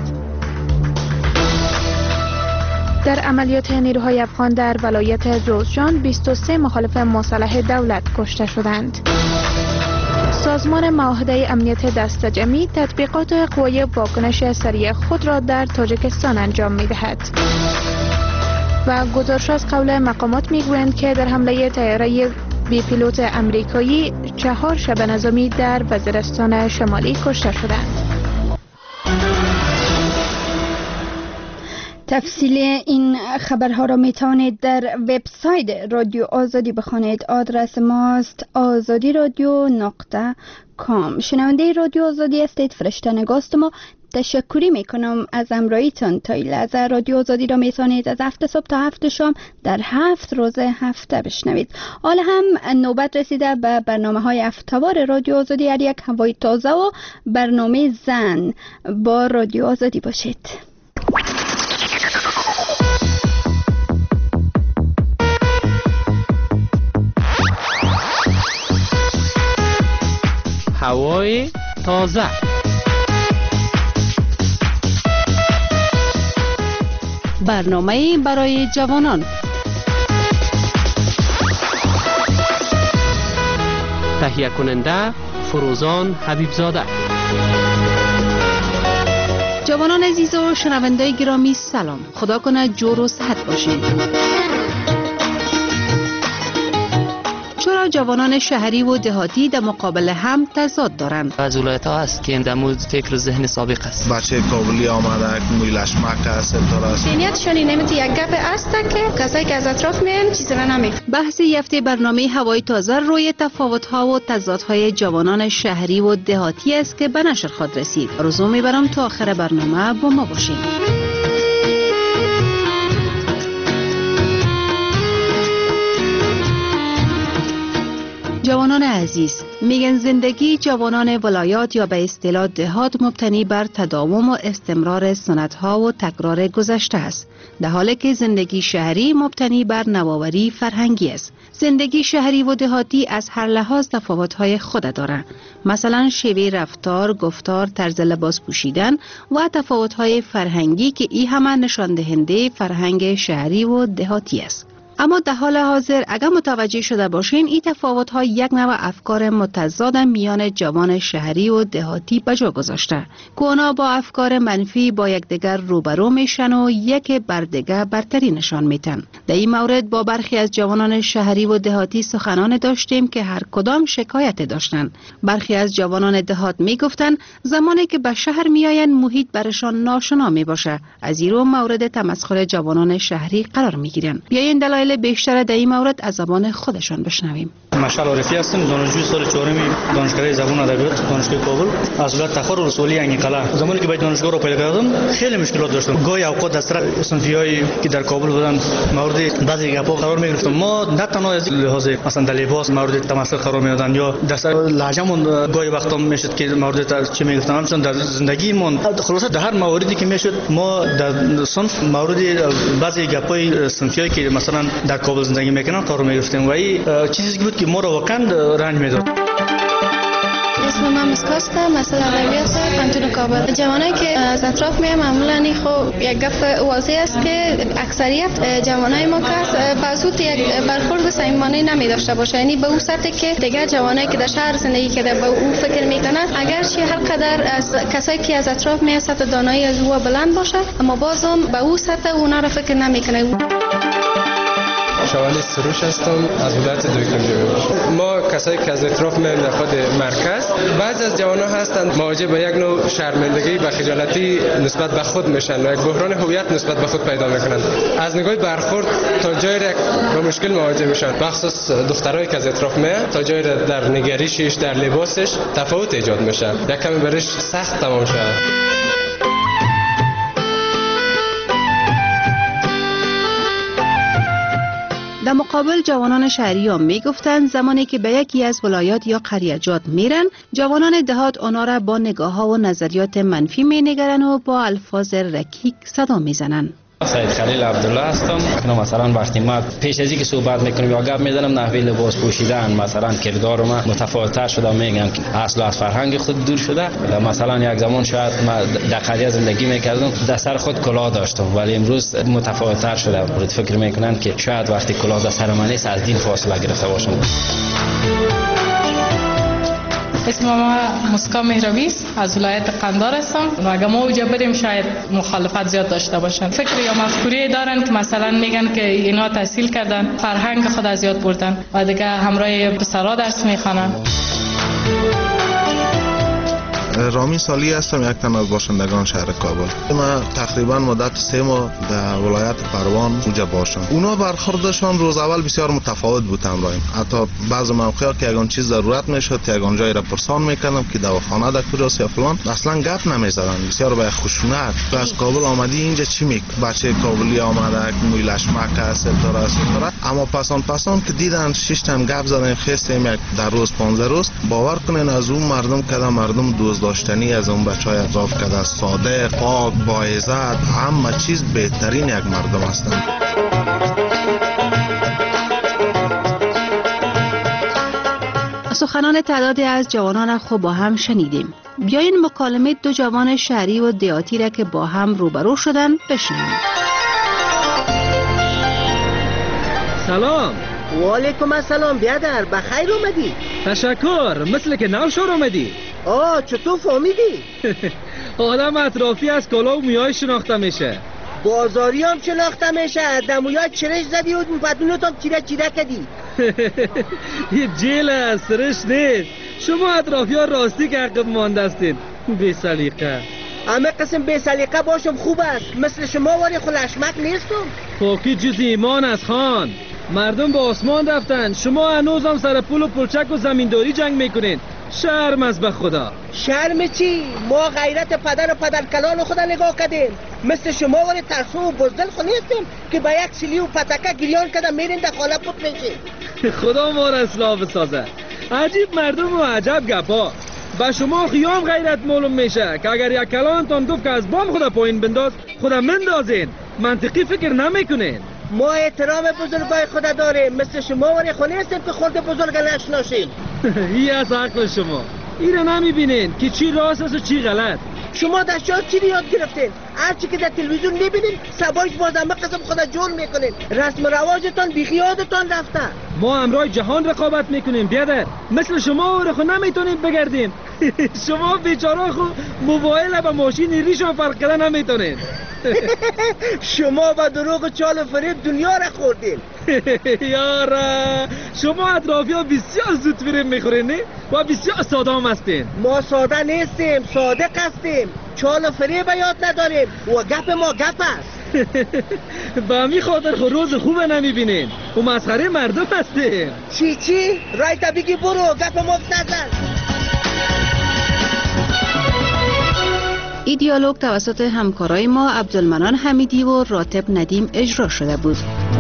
Speaker 2: در عملیات نیروهای افغان در ولایت جوزجان بیست و سه مخالف مسلح دولت کشته شدند. سازمان معاهده امنیت دست جمعی تطبیقات قوای واکنش سریع خود را در تاجیکستان انجام می دهد. و گزارش از قول مقامات می گویند که در حمله طیاره بی پیلوت امریکایی چهار شب نظامی در وزیرستان شمالی کشته شدند.
Speaker 1: تفصیل این خبرها را می توانید در وبسایت رادیو آزادی بخوانید. آدرس ماست آزادی رادیو نقطه کام. شنونده رادیو آزادی هستید. فرشته نگاست ما تشکری می کنم از همراهیتان. تا این لحظه رادیو آزادی را می توانید از هفت صبح تا هفت شام در هفت روز هفته بشنوید. حالا هم نوبت رسیده به برنامه های هفته‌وار رادیو آزادی. هر یک هوای تازه و برنامه زن. با رادیو آزادی باشید.
Speaker 17: هوای تازه.
Speaker 19: برنامه برای جوانان.
Speaker 17: تهیه کننده فروزان حبیبزاده.
Speaker 19: جوانان عزیز و شنونده گرامی سلام. خدا کنه جور و صحت باشید. چرا جوانان شهری و دهاتی در مقابل هم تضاد دارند؟
Speaker 20: از ولایت ها است که در مورد فکر و ذهن سابق است.
Speaker 21: بچه کابلی آمده که مویلشمک است، سلطار است.
Speaker 22: ذهنیتشان نمیشه یک گپ است که کسایی که از اطراف میان چیزی را نمیفهمند.
Speaker 19: بحث هفته برنامه هوای تازه روی تفاوت‌ها و تضادهای جوانان شهری و دهاتی است که به نشر خواهد رسید. آرزو می‌برم تا آخر برنامه با ما باشید. جوانان عزیز، میگن زندگی جوانان ولایات یا به اصطلاح دهات مبتنی بر تداوم و استمرار سنت‌ها و تکرار گذشته است، در حالی که زندگی شهری مبتنی بر نوآوری فرهنگی است. زندگی شهری و دهاتی از هر لحاظ تفاوت‌های خود دارند، مثلا شیوه رفتار، گفتار، طرز لباس پوشیدن و تفاوت‌های فرهنگی که این همه نشان دهنده فرهنگ شهری و دهاتی است. اما در حال حاضر اگر متوجه شده باشین این تفاوت ها یک نوع افکار متضاد میان جوان شهری و دهاتی به جا گذاشته که اونا با افکار منفی با یکدیگر روبرو میشن و یک بر دیگر برتری نشان میتن. در این مورد با برخی از جوانان شهری و دهاتی سخنان داشتیم که هر کدام شکایت داشتن. برخی از جوانان دهات میگفتن زمانی که به شهر میآیند محیط برشان ناشنا میباشه، از این رو مورد تمسخر جوانان شهری قرار میگیرن. بیاین دلایل بیشتر در این مورد از زبان خودشان بشنویم.
Speaker 5: مشعل عارفی هستم، دانشجوی سال چهارم دانشکده زبان و ادبیات دانشگاه کابل از ولایت تخار رسولی انگیقلا. زمانی که به دانشگاه رو پیدا کردم خیلی مشکلات داشتم. گاهی اوقات از طرف صنفیایی که در کابل بودن مورد بعضی گپا قرار میگرفتم. ما نه تنها از لحاظ مثلا در لباس مورد تمسخر قرار میدادن یا در سر لهجه‌مون گاهی وقتا میشد که مورد چه میگفتن، همچنین در زندگیمون خلاصه در هر موردی که میشد ما در صنف مورد بعضی گپای صنفیایی که مثلا در کابل زندگی میکنن قرار میگرفتیم و این چیزی بود که ما رو واقعا رنج میداد.
Speaker 22: اسم من مسکاسته، مسئله ادبیات پانتون کابل. جوانایی که از اطراف میام معمولا خب یک گپ واضح است که اکثریت جوانای ما که بازوت یک برخورد صمیمانه نمی داشته باشه، یعنی به اون سطحی که دیگر جوانایی که در شهر زندگی کرده به او فکر میکنن اگرچه هر قدر از کسایی که از اطراف میاد سطح دانایی از او بلند باشه اما بازم به اون سطح اونا را فکر نمیکنه.
Speaker 6: شوانی سروش هستم از ولایت دوکم. ما کسایی که از اطراف میایم در خود مرکز، بعضی از جوانان هستند مواجه به یک نوع شرمندگی و خجالتی نسبت به خود میشن و یک بحران هویت نسبت به خود پیدا میکنند. از نگاه برخورد تا جایی با مشکل مواجه میشن، بخصوص دخترایی که از اطراف میاد تا جایی در نگریشش، در لباسش تفاوت ایجاد میشه، یک کمی برش سخت تمام شده.
Speaker 19: در مقابل جوانان شهری هم می گفتند زمانی که به یکی از ولایات یا قریجات میرن جوانان دهات آنها را با نگاه ها و نظریات منفی می نگرن و با الفاظ رکیک صدا می زنن.
Speaker 23: سید خلیل عبدالله هستم. اینا مثلا وقتی ما پیش از اینکه صحبت میکنیم یا گپ میزنم نحوه لباس پوشیدن مثلا کردار ما متفاوت‌تر شده، میگم که اصل از فرهنگ خود دور شده. مثلا یک زمان شاید ما در قریه زندگی میکردم در سر خود کلاه داشتم ولی امروز متفاوت‌تر شده. برات فکر میکنن که شاید وقتی کلاه در سر من نیست از دین فاصله گرفته باشم.
Speaker 24: اسم ما مسکا مهرابی است، از ولایت قندار هستم و اگه ما اوجا بریم شاید مخالفت زیاد داشته باشن. فکر یا مفکوری دارن که مثلا میگن که اینا تحصیل کردن فرهنگ خود از یاد بردن و دیگه همراه پسرا درس میخوانن.
Speaker 21: رامین سالی هستم، یک تن از باشندگان شهر کابل. من تقریبا مدت سه ماه در ولایت پروان اونجا باشم. اونا برخوردشان روز اول بسیار متفاوت بود همراهیم. حتی بعض موقعا که اگه چیز ضرورت میشد که اگه جایی را پرسان میکردم که دواخانه در کجاست یا فلان، اصلا گپ نمیزدن، بسیار به خشونت. تو از کابل آمدی اینجا چی میک؟ بچه کابلی آمده موی لشمک است تا است تا، اما پسان پسان که دیدن شش تن گپ زدن خستیم یک در روز پانزده روز، باور کنین از اون مردم کدام مردم دوست داشتنی از اون بچهای اطراف کده، صادق، پاک، با عزت، همه چیز بهترین یک مردم هستند.
Speaker 19: سخنان تعدادی از جوانان خوب با هم شنیدیم. بیاین مکالمه دو جوان شهری و دیاتی را که با هم روبرو شدن بشنویم.
Speaker 25: سلام.
Speaker 26: و علیکم السلام بیادر، بخیر اومدی؟
Speaker 25: تشکر، مثل که نو شور اومدی.
Speaker 26: آه چطور فهمیدی؟
Speaker 25: آدم اطرافی از کلا و میای شناخته میشه.
Speaker 26: بازاری هم شناخته میشه. دمویای چرش زدی و بدونت هم چیره چیره کدی.
Speaker 25: یه جیل از سرش نیست. شما اطرافی ها راستی که عقب مانده استید. بی سلیقه.
Speaker 26: همه قسم بی سلیقه باشم خوب است. مثل شما واری خلشمک نیستم.
Speaker 25: پاکی جز ایمان از خان. مردم با آسمان رفتن، شما هنوز هم سر پول و پلچک و زمینداری جنگ میکنین. شرم از به خدا.
Speaker 26: شرم چی؟ ما غیرت پدر و پدر کلان خدا نگاه کردیم. مثل شما ولی ترسو و بزدل خو نیستیم که با یک سیلی و پتکه گریان کردن میرین در خاله پوت میشین.
Speaker 25: خدا ما را اصلاح بسازه. عجیب مردم و عجب گپا. با شما خیام غیرت معلوم میشه که اگر یک کلان تان گفت که از بام خدا پایین بنداز خدا مندازین. منطقی فکر نمیکنین.
Speaker 26: ما احترام بزرگای خدا داریم. مثل شما ولی خو نیستیم که خورد بزرگ نشناسیم.
Speaker 25: ای از عقل شما. ایره نمیبینین که چی راست است و چی غلط.
Speaker 26: شما در شهر چی یاد گرفتین؟ هرچی که در تلویزیون میبینین سبایش بازمه قسم خدا جون میکنین. رسم رواجتان بیخیادتان رفته.
Speaker 25: ما همراه جهان رقابت میکنیم بیادر. مثل شما و رخو نمیتونیم بگردیم. شما بیچاره خو موبایل با ماشین ریشو فرق کردن نمیتونین.
Speaker 26: شما با دروغ و چال و فریب دنیا را خوردین.
Speaker 25: یارا شما اطرافی ها بسیار زود فریب میخورین نه؟ و بسیار ساده هم هستین.
Speaker 26: ما ساده نیستیم، صادق هستیم. چال و فریب یاد نداریم و گپ ما گپ است.
Speaker 25: با می خاطر خود روز خوب نمیبینین و مسخره مردم هستیم.
Speaker 26: چی چی؟ رایتا بگی برو گپ مفت نزن.
Speaker 19: این دیالوگ توسط همکارای ما عبدالمنان حمیدی و راتب ندیم اجرا شده بود.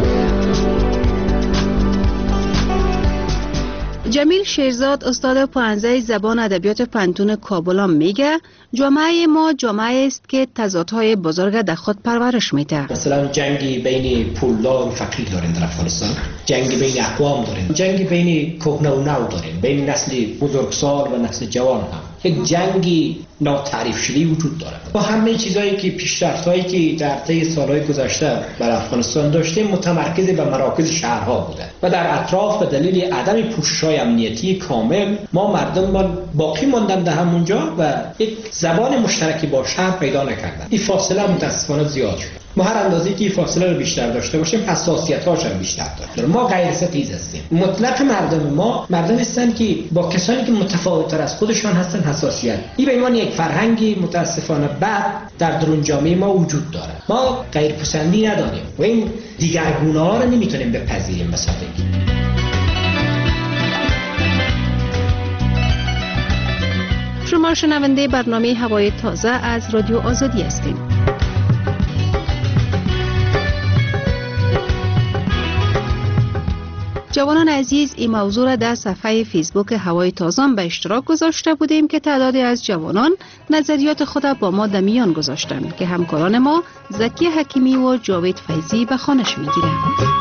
Speaker 19: جمیل شیرزاد استاد پانزده زبان ادبیات پنتون کابل میگه جامعه ما جامعه است که تضادهای بزرگ در خود پرورش میده.
Speaker 3: مثلا جنگی بین پولدار و فقیر داریم در افغانستان، جنگی بین اقوام داریم، جنگی بین کهنه و نو داریم، بین نسل بزرگسال و نسل جوان هم یک جنگی ناتعریف شده وجود داره. با همه چیزایی که پیشرفت‌هایی که در طی سالهای گذشته بر افغانستان داشتیم متمرکز به مراکز شهرها بوده و در اطراف به دلیل عدم پوشش‌های امنیتی کامل ما مردم ما باقی ماندن در همونجا و یک زبان مشترکی با شهر پیدا نکردن. این فاصله متأسفانه زیاد شد. ما هر اندازه‌ای که فاصله رو بیشتر داشته باشیم حساسیت‌هاش هم بیشتر داره. ما غیر ستیز هستیم. مطلق مردم ما مردم هستن که با کسانی که متفاوت‌تر از خودشان هستن حساسیت. این به عنوان یک فرهنگی متاسفانه بد در درون جامعه ما وجود داره. ما غیر پسندی نداریم و این دیگرگونه‌ها رو نمیتونیم بپذیریم به سادگی.
Speaker 19: شما شنونده برنامه هوای تازه از رادیو آزادی هستید. جوانان عزیز، این موضوع را در صفحه فیسبوک هوای تازه به اشتراک گذاشته بودیم که تعدادی از جوانان نظریات خود با ما در میان گذاشتند که همکاران ما زکی حکیمی و جاوید فیضی به خوانش میگیرند.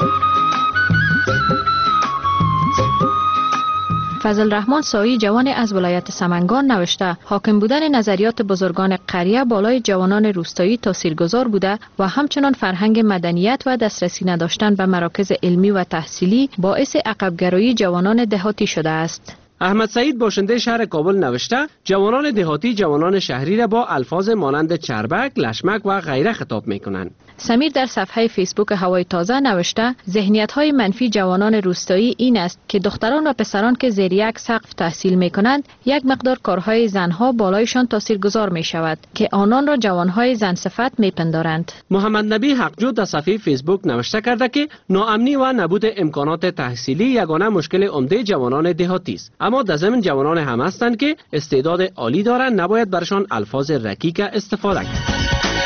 Speaker 7: فضل رحمان سایی جوان از ولایت سمنگان نوشته حاکم بودن نظریات بزرگان قریه بالای جوانان روستایی تاثیرگذار بوده و همچنان فرهنگ مدنیت و دسترسی نداشتن به مراکز علمی و تحصیلی باعث عقبگرایی جوانان دهاتی شده است.
Speaker 8: احمد سعید باشنده شهر کابل نوشته جوانان دهاتی جوانان شهری را با الفاظ مانند چربک، لشمک و غیره خطاب میکنند.
Speaker 7: سمیر در صفحه فیسبوک هوای تازه نوشته ذهنیت‌های منفی جوانان روستایی این است که دختران و پسران که زیر یک سقف تحصیل می‌کنند یک مقدار کارهای زنها بالایشان تاثیرگذار می‌شود که آنان را جوانهای زن صفت می‌پندارند.
Speaker 8: محمد نبی حقجو در صفحه فیسبوک نوشته کرده که ناامنی و نبود امکانات تحصیلی یگانه مشکل عمده جوانان دهاتی است، اما در ضمن جوانان هم هستند که استعداد عالی دارند، نباید برشان الفاظ رکیک استفاده کرد.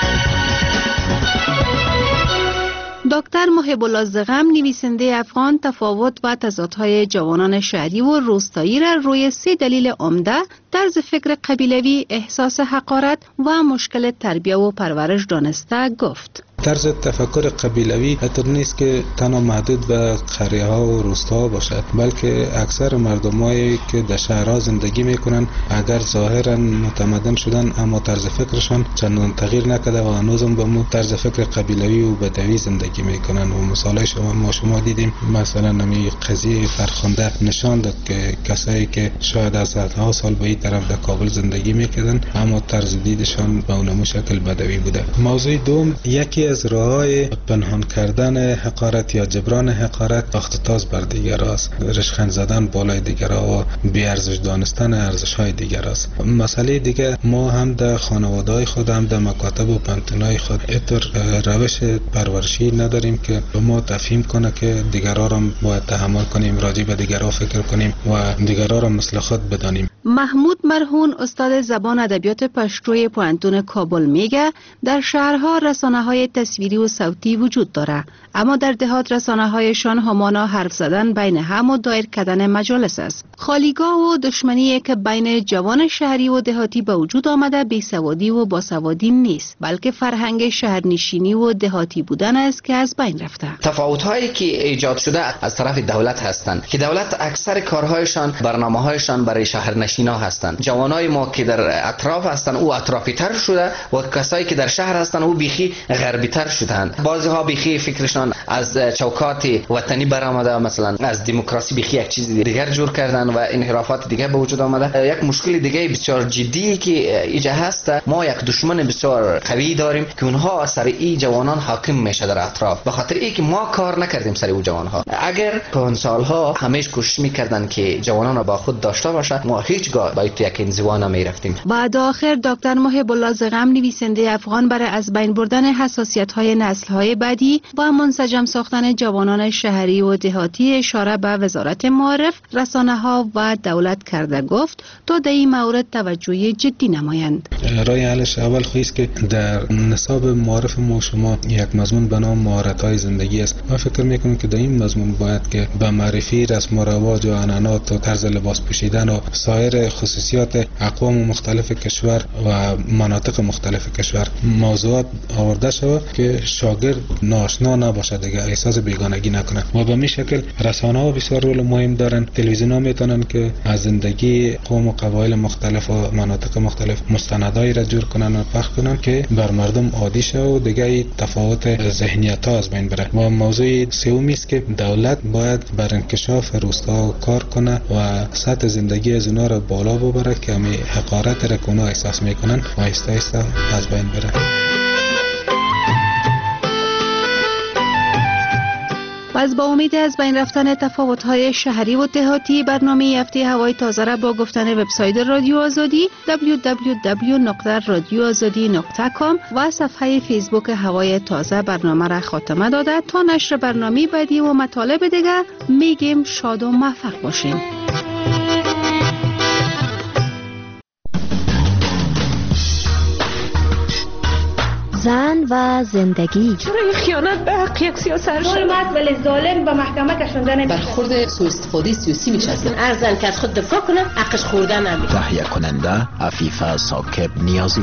Speaker 19: دکتر محب الله زغم نویسنده افغان تفاوت و تضادهای جوانان شهری و روستایی را روی سه دلیل عمده طرز فکر قبیلوی، احساس حقارت و مشکل تربیت و پرورش دانسته گفت.
Speaker 10: طرز تفکر قبیلوی حتی نیست که تنها محدود به قریه ها و روستاها باشد، بلکه اکثر مردمایی که در شهرها زندگی میکنن اگر ظاهرا متمدن شدن اما طرز فکرشان چندان تغییر نکرده و هنوزم به مو طرز فکر قبیلوی و بدوی زندگی میکنن. و مثالای شما ما شما دیدیم، مثلا نمی قضیه فرخنده نشان داد که کسایی که شاید از صدها سال به این طرف در کابل زندگی میکردن اما طرز دیدشان به اون شکل بدوی بوده. موضوع دوم، یکی از راه‌های پنهان کردن حقارت یا جبران حقارت اختطاف بر دیگر است، رشخند زدن بالای دیگرها و بی ارزش دانستن ارزش‌های دیگر است. مسئله دیگه، ما هم در خانواده‌های خود هم در مکاتب و پنتونای خود اینطور روش پرورشی نداریم که به ما تفهیم کنه که دیگرها را باید تحمل کنیم، راجع به دیگرها فکر کنیم و دیگرها را مثل خود بدانیم.
Speaker 19: محمود مرهون استاد زبان ادبیات پشتوی پوهنتون کابل میگه در شهرها رسانه‌های تصویری و صوتی وجود داره، اما در دهات رسانه‌هایشان همانا حرف زدن بین هم و دایر کردن مجالس است. خالیگاه و دشمنی که بین جوان شهری و دهاتی به وجود آمده بیسوادی و باسوادی نیست، بلکه فرهنگ شهرنشینی و دهاتی بودن است که از بین رفته.
Speaker 11: تفاوت‌هایی که ایجاد شده از طرف دولت هستند که دولت اکثر کارهایشان برنامه‌هایشان برای شهرنشینا هستند. جوانای ما که در اطراف هستند او اطرافی تر شده و کسایی که در شهر هستند او بیخی غربی تر شدند. بعضی ها بیخی فکرشان از چوکات وطنی برآمده، مثلا از دموکراسی بیخی یک چیز دیگر جور کردن و انحرافات دیگه به وجود آمده. یک مشکل دیگه بسیار جدی که ایجا هست، ما یک دشمن بسیار قوی داریم که اونها سر این جوانان حاکم میشه در اطراف، به خاطر اینکه ما کار نکردیم سر اون جوانها. اگر اون سالها همیشه کوشش میکردن که جوانان با خود داشته باشه، ما هیچ هیچگاه باید تو یک انزوا نمی رفتیم.
Speaker 19: بعد آخر دکتر محب الله زغم نویسنده افغان برای از بین بردن حساسیت های نسل های بعدی و منسجم ساختن جوانان شهری و دهاتی اشاره به وزارت معارف، رسانه ها و دولت کرده گفت تا در این مورد توجه جدی نمایند.
Speaker 10: رای حلش اول خواهیست که در نصاب معارف ما شما یک مضمون به نام مهارت‌های زندگی است. من فکر میکنم که در این مضمون باید که به معرفی رسم و رواج و عنعنات و طرز لباس پوشیدن و سایر خصوصیات اقوام مختلف کشور و مناطق مختلف کشور موضوعات آورده شود که شاگرد ناآشنا نباشه، دیگه احساس بیگانگی نکنه. و به این شکل رسانه‌ها بسیار رول مهم دارن. تلویزیون‌ها میتونن که از زندگی قوم و قبایل مختلف و مناطق مختلف مستندایی را جور کنن و پخش کنن که بر مردم عادی شه و دیگه تفاوت ذهنیت‌ها از بین بره. و موضوع سومی است که دولت باید بر انکشاف روستا کار کنه و سطح زندگی از اونا را بالا ببره که همین حقارت را که اونا احساس میکنن و آهسته آهسته از بین بره.
Speaker 19: پس با امید از بین رفتن تفاوت‌های شهری و دهاتی، برنامه هفته هوای تازه را با گفتن وبسایت رادیو آزادی دبلیو دبلیو دبلیو نقطه رادیو آزادی نقطه کام و صفحه فیسبوک هوای تازه برنامه را خاتمه داده. تا نشر برنامه بعدی و مطالب دیگر میگیم شاد و موفق باشین.
Speaker 4: زن و زندگی.
Speaker 13: چرا خیانت به حق یک سیاست ظلمت ولی ظالم به محکمه کشانده نمیشه.
Speaker 14: برخورد سوء استفاده سیاسی میشه.
Speaker 13: ارزن که از خود دفاع کنه حقش خورده نمیشه.
Speaker 15: تهیه کننده عفیفه ساکب نیازی.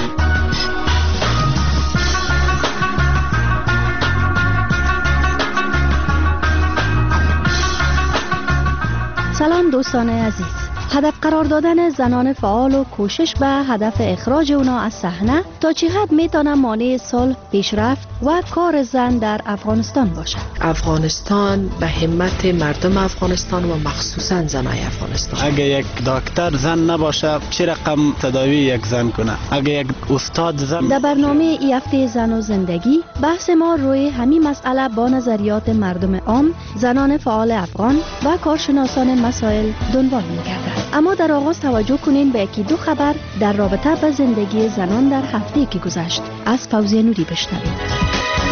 Speaker 4: سلام دوستان عزیز. هدف قرار دادن زنان فعال و کوشش به هدف اخراج اونا از صحنه تا چه حد میتونه مانع صلح، پیشرفت و کار زن در افغانستان باشد.
Speaker 16: افغانستان به همت مردم افغانستان و مخصوصا زنای افغانستان.
Speaker 18: اگه یک دکتر زن نباشه چه رقم تداوی یک زن کنه؟ اگه یک استاد زن.
Speaker 4: در برنامه ای هفته زن و زندگی بحث ما روی همین مسئله با نظریات مردم عام، زنان فعال افغان و کارشناسان مسائل دنبال می‌گردد. اما در آغاز توجه کنین به یکی دو خبر در رابطه با زندگی زنان در هفته که گذشت. از فوزیه نوری بشنوید.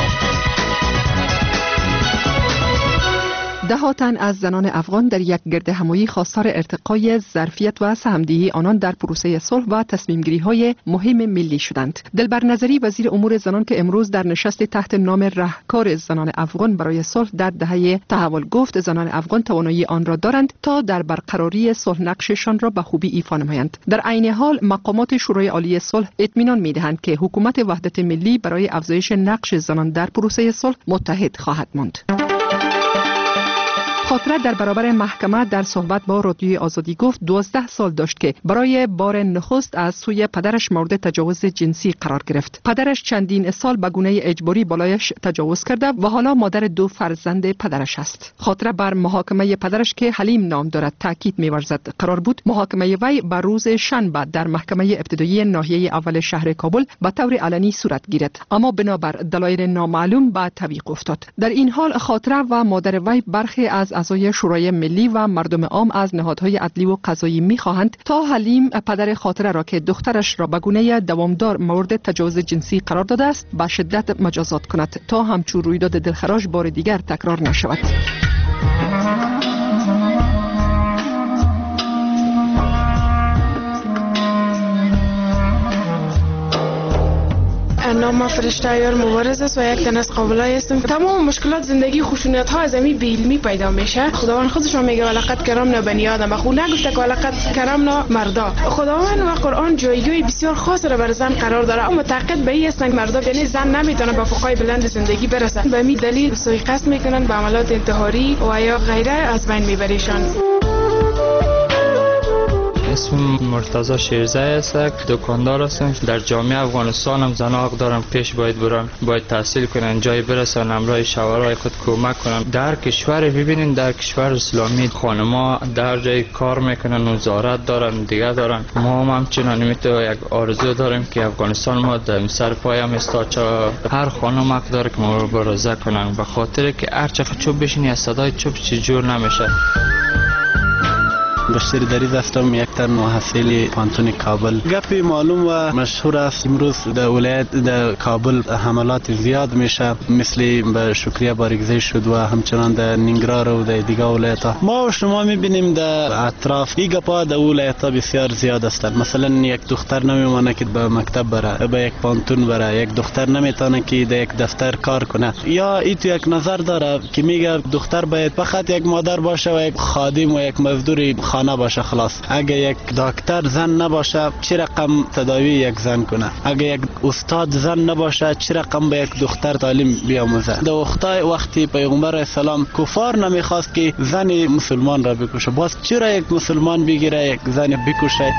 Speaker 27: ده تن از زنان افغان در یک گرد همایی خواستار ارتقای ظرفیت و سهم‌دهی آنان در پروسه صلح و تصمیم‌گیری‌های مهم ملی شدند. دلبر نظری وزیر امور زنان که امروز در نشست تحت نام راهکار زنان افغان برای صلح در دهه تحول گفت زنان افغان توانایی آن را دارند تا در برقراری صلح نقششان را به خوبی ایفا نمایند. در عین حال مقامات شورای عالی صلح اطمینان می‌دهند که حکومت وحدت ملی برای افزایش نقش زنان در پروسه صلح متحد خواهد ماند. خاطره در برابر محکمه در صحبت با رادیوی آزادی گفت دوازده سال داشت که برای بار نخست از سوی پدرش مورد تجاوز جنسی قرار گرفت. پدرش چندین سال به گونه اجباری بالایش تجاوز کرده و حالا مادر دو فرزند پدرش است. خاطره بر محاکمه پدرش که حلیم نام دارد تاکید می‌ورزد. قرار بود محاکمه وی بر روز شنبه در محکمه ابتدایی ناحیه اول شهر کابل به طور علنی صورت گیرد، اما بنابر دلایل نامعلوم به تعویق افتاد. در این حال خاطره و مادر وی برخی از اعضای شورای ملی و مردم عام از نهادهای عدلی و قضایی می‌خواهند تا حلیم پدر خاطره را که دخترش را به گونه دوامدار مورد تجاوز جنسی قرار داده است به شدت مجازات کند تا همچون رویداد دلخراش بار دیگر تکرار نشود.
Speaker 28: نام فرشته یار مبارز است و یک تن از قابلای هستم. تمام مشکلات زندگی خشونت ها از امی بیلمی پیدا میشه. خداوند خودشون میگه ولقد کرمنا بنی آدم، خو نگفته که ولقد کرمنا مردا. خداوند و قرآن جایگاه بسیار خاص را بر زن قرار داره، اما معتقد به این هستند مردا یعنی زن نمیتونه به افقهای بلند زندگی برسه. به می دلیل سوء قصد میکنن به عملات انتحاری و یا غیره از بین میبریشان.
Speaker 23: اسم مرتضی شیرزه است، دکاندار هستم. در جامعه افغانستان هم زنها حق دارن پیش باید برن، باید تحصیل کنن، جای برسن، امرای شوهرای خود کمک کنن. در کشور ببینین در کشور اسلامی خانم‌ها در جای کار میکنن، وزارت دارن، دیگه دارن. ما هم همچنان میتو یک آرزو داریم که افغانستان ما در سر پای هم استاد، هر خانم حق داره که مبارزه کنن، به خاطر که هر چقدر چوب بشینی از صدای چوب چجور نمیشه.
Speaker 18: بشیر دریز هستم، یک تن محصل پانتون کابل. گپی معلوم و مشهور است امروز در ولایت در کابل حملات زیاد میشه، مثل به شکریه بارگزی شد و همچنان در نینگرار و در دیگه ولایت ها. ما و شما میبینیم در اطراف این گپا در ولایت ها بسیار زیاد هستند. مثلا یک دختر نمیمانه که به مکتب بره، به یک پانتون بره، یک دختر نمیتونه که در یک دفتر کار کنه. یا این تو یک نظر داره که میگه دختر باید فقط یک مادر باشه و یک خادم و یک مزدور خانه باشه خلاص. اگه یک دکتر زن نباشه چه رقم تداوی یک زن کنه؟ اگه یک استاد زن نباشه چه رقم به یک دختر تعلیم بیاموزه؟ در وقتای وقتی پیغمبر اسلام کفار نمیخواست که زن مسلمان را بکشه، باز چرا یک مسلمان بگیره یک زن بکشه؟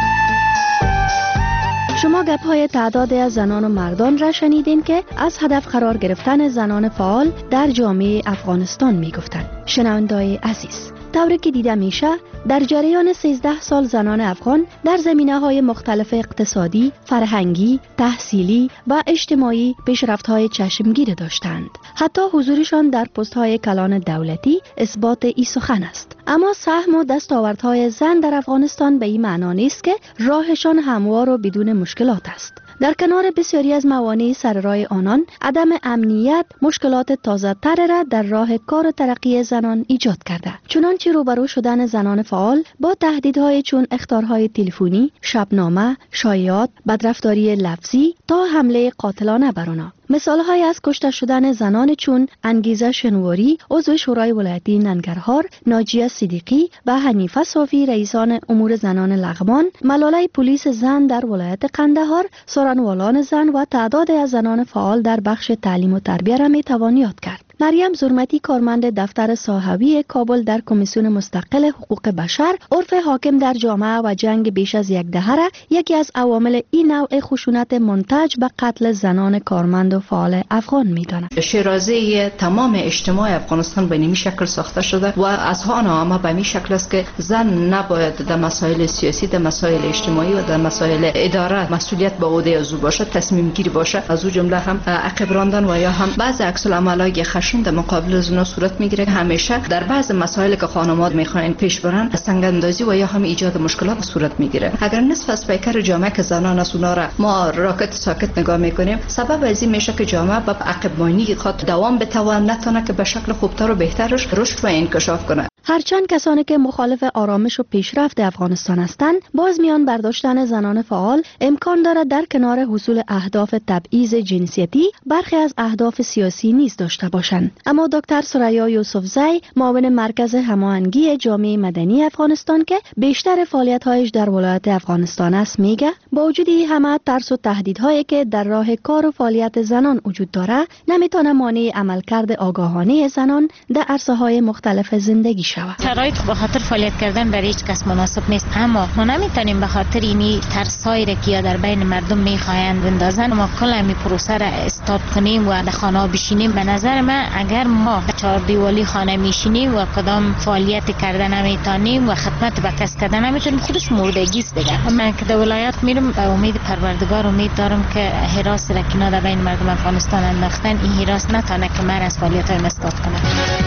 Speaker 4: شما گپ‌های تعداد از زنان و مردان را شنیدین که از هدف قرار گرفتن زنان فعال در جامعه افغانستان میگفتند. شنونده‌های عزیز، طوری که دیده میشه در جریان سیزده سال زنان افغان در زمینه‌های مختلف اقتصادی، فرهنگی، تحصیلی و اجتماعی پیشرفت‌های چشمگیر داشتند. حتی حضورشان در پست‌های کلان دولتی اثبات این سخن است. اما سهم و دستاوردهای زن در افغانستان به این معنا نیست که راهشان هموار و بدون مشکلات است. در کنار بسیاری از موانع سر راه آنان، عدم امنیت مشکلات تازه تر را در راه کار و ترقی زنان ایجاد کرده. چنانچه روبرو شدن زنان فعال با تهدیدهای چون اخطارهای تلفنی، شبنامه، شایعات، بدرفتاری لفظی تا حمله قاتلانه بر آنها. مثال‌های از کشته شدن زنان چون انگیزه شنواری، عضو شورای ولایتی ننگرهار، ناجیه صدیقی و حنیفه صافی رئیسان امور زنان لغمان، ملاله پلیس زن در ولایت قندهار، سارنوالان زن و تعداد از زنان فعال در بخش تعلیم و تربیت را می‌توان یاد کرد. مریم زرمتی، کارمند دفتر صاحبی کابل در کمیسیون مستقل حقوق بشر، عرف حاکم در جامعه و جنگ بیش از یک دهه را یکی از عوامل این نوع خشونت منتج به قتل زنان کارمند و فعال افغان می‌داند.
Speaker 14: شیرازه تمام اجتماع افغانستان به نمی شکل ساخته شده و از آن همه به می شکل است که زن نباید در مسائل سیاسی، در مسائل اجتماعی و در مسائل اداره مسئولیت به عهده از او باشه، تصمیم گیری باشه. از او جمله هم عقب راندن و یا هم بعض عکس العمل‌های در مقابل از اونا صورت میگیره. همیشه در بعض مسائل که خانم‌ها میخواین پیش برن سنگ اندازی و یا هم ایجاد مشکلات صورت میگیره. اگر نصف از پیکر جامعه که زنان از اونا را ما راکت ساکت نگاه میکنیم، سبب از این میشه که جامعه به عقب ماندگی خود دوام بتوان نتونه که به شکل خوبتر و بهترش رشد و انکشاف کنه.
Speaker 4: هرچند کسانی که مخالف آرامش و پیشرفت افغانستان هستند، باز میان برداشتن زنان فعال امکان دارد در کنار حصول اهداف تبعیض جنسیتی برخی از اهداف سیاسی نیز داشته باشند. اما دکتر سریا یوسفزی، معاون مرکز هماهنگی جامعه مدنی افغانستان که بیشتر فعالیت‌هایش در ولایت افغانستان است، میگه با وجود این همه ترس و تهدیدهایی که در راه کار و فعالیت زنان وجود دارد، نمیتونه مانع عملکرد آگاهانه زنان در عرصه‌های مختلف زندگی شود.
Speaker 1: شرایط به خاطر فعالیت کردن برای هیچ کس مناسب نیست، اما ما نمیتونیم به خاطر اینی ترسایی را که در بین مردم میخواهند بندازن ما کل این پروسه را استاپ کنیم و در خانه بشینیم. به نظر من اگر ما چهار دیوالی خانه میشینیم و کدام فعالیت کردن نمیتونیم و خدمت به کس کردن نمیتونیم، خودش مردگی است دیگه. من که در ولایت میرم به امید پروردگار امید دارم که حراس را که در بین مردم افغانستان انداختن این حراس نتونه که من از فعالیت های استاپ کنه.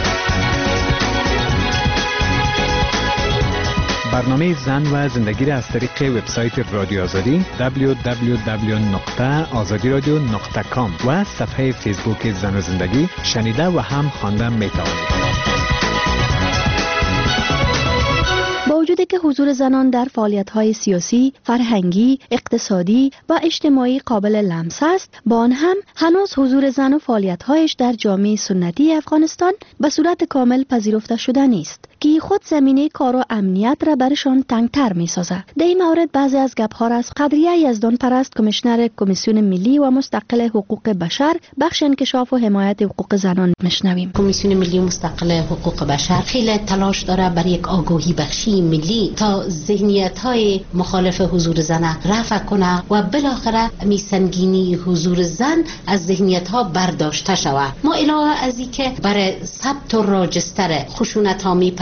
Speaker 2: برنامه زن و زندگی را از طریق وبسایت رادیو آزادی دبلیو دبلیو دبلیو نقطه آزادی رادیو نقطه کام و صفحه فیسبوک زن و زندگی شنیده و هم خوانده می توانید.
Speaker 4: با وجودی که حضور زنان در فعالیت‌های سیاسی، فرهنگی، اقتصادی و اجتماعی قابل لمس است، با آن هم هنوز حضور زن و فعالیت‌هایش در جامعه سنتی افغانستان به صورت کامل پذیرفته شده نیست که خود زمینه کار و امنیت را برشان تنگتر می‌سازد. در این مورد بعضی از گپ‌ها را از قدریه یزدان پرست، کمیشنر کمیسیون ملی و مستقل حقوق بشر، بخش انکشاف و حمایت حقوق زنان میشنویم.
Speaker 5: کمیسیون ملی مستقل حقوق بشر خیلی تلاش داره برای یک آگاهی بخشی ملی تا ذهنیت‌های مخالف حضور زن رفع کنه و بالاخره میسنگینی حضور زن از ذهنیت‌ها برداشته شود. ما علاوه از اینکه برای ثبت و راجستر خشونت‌آمیز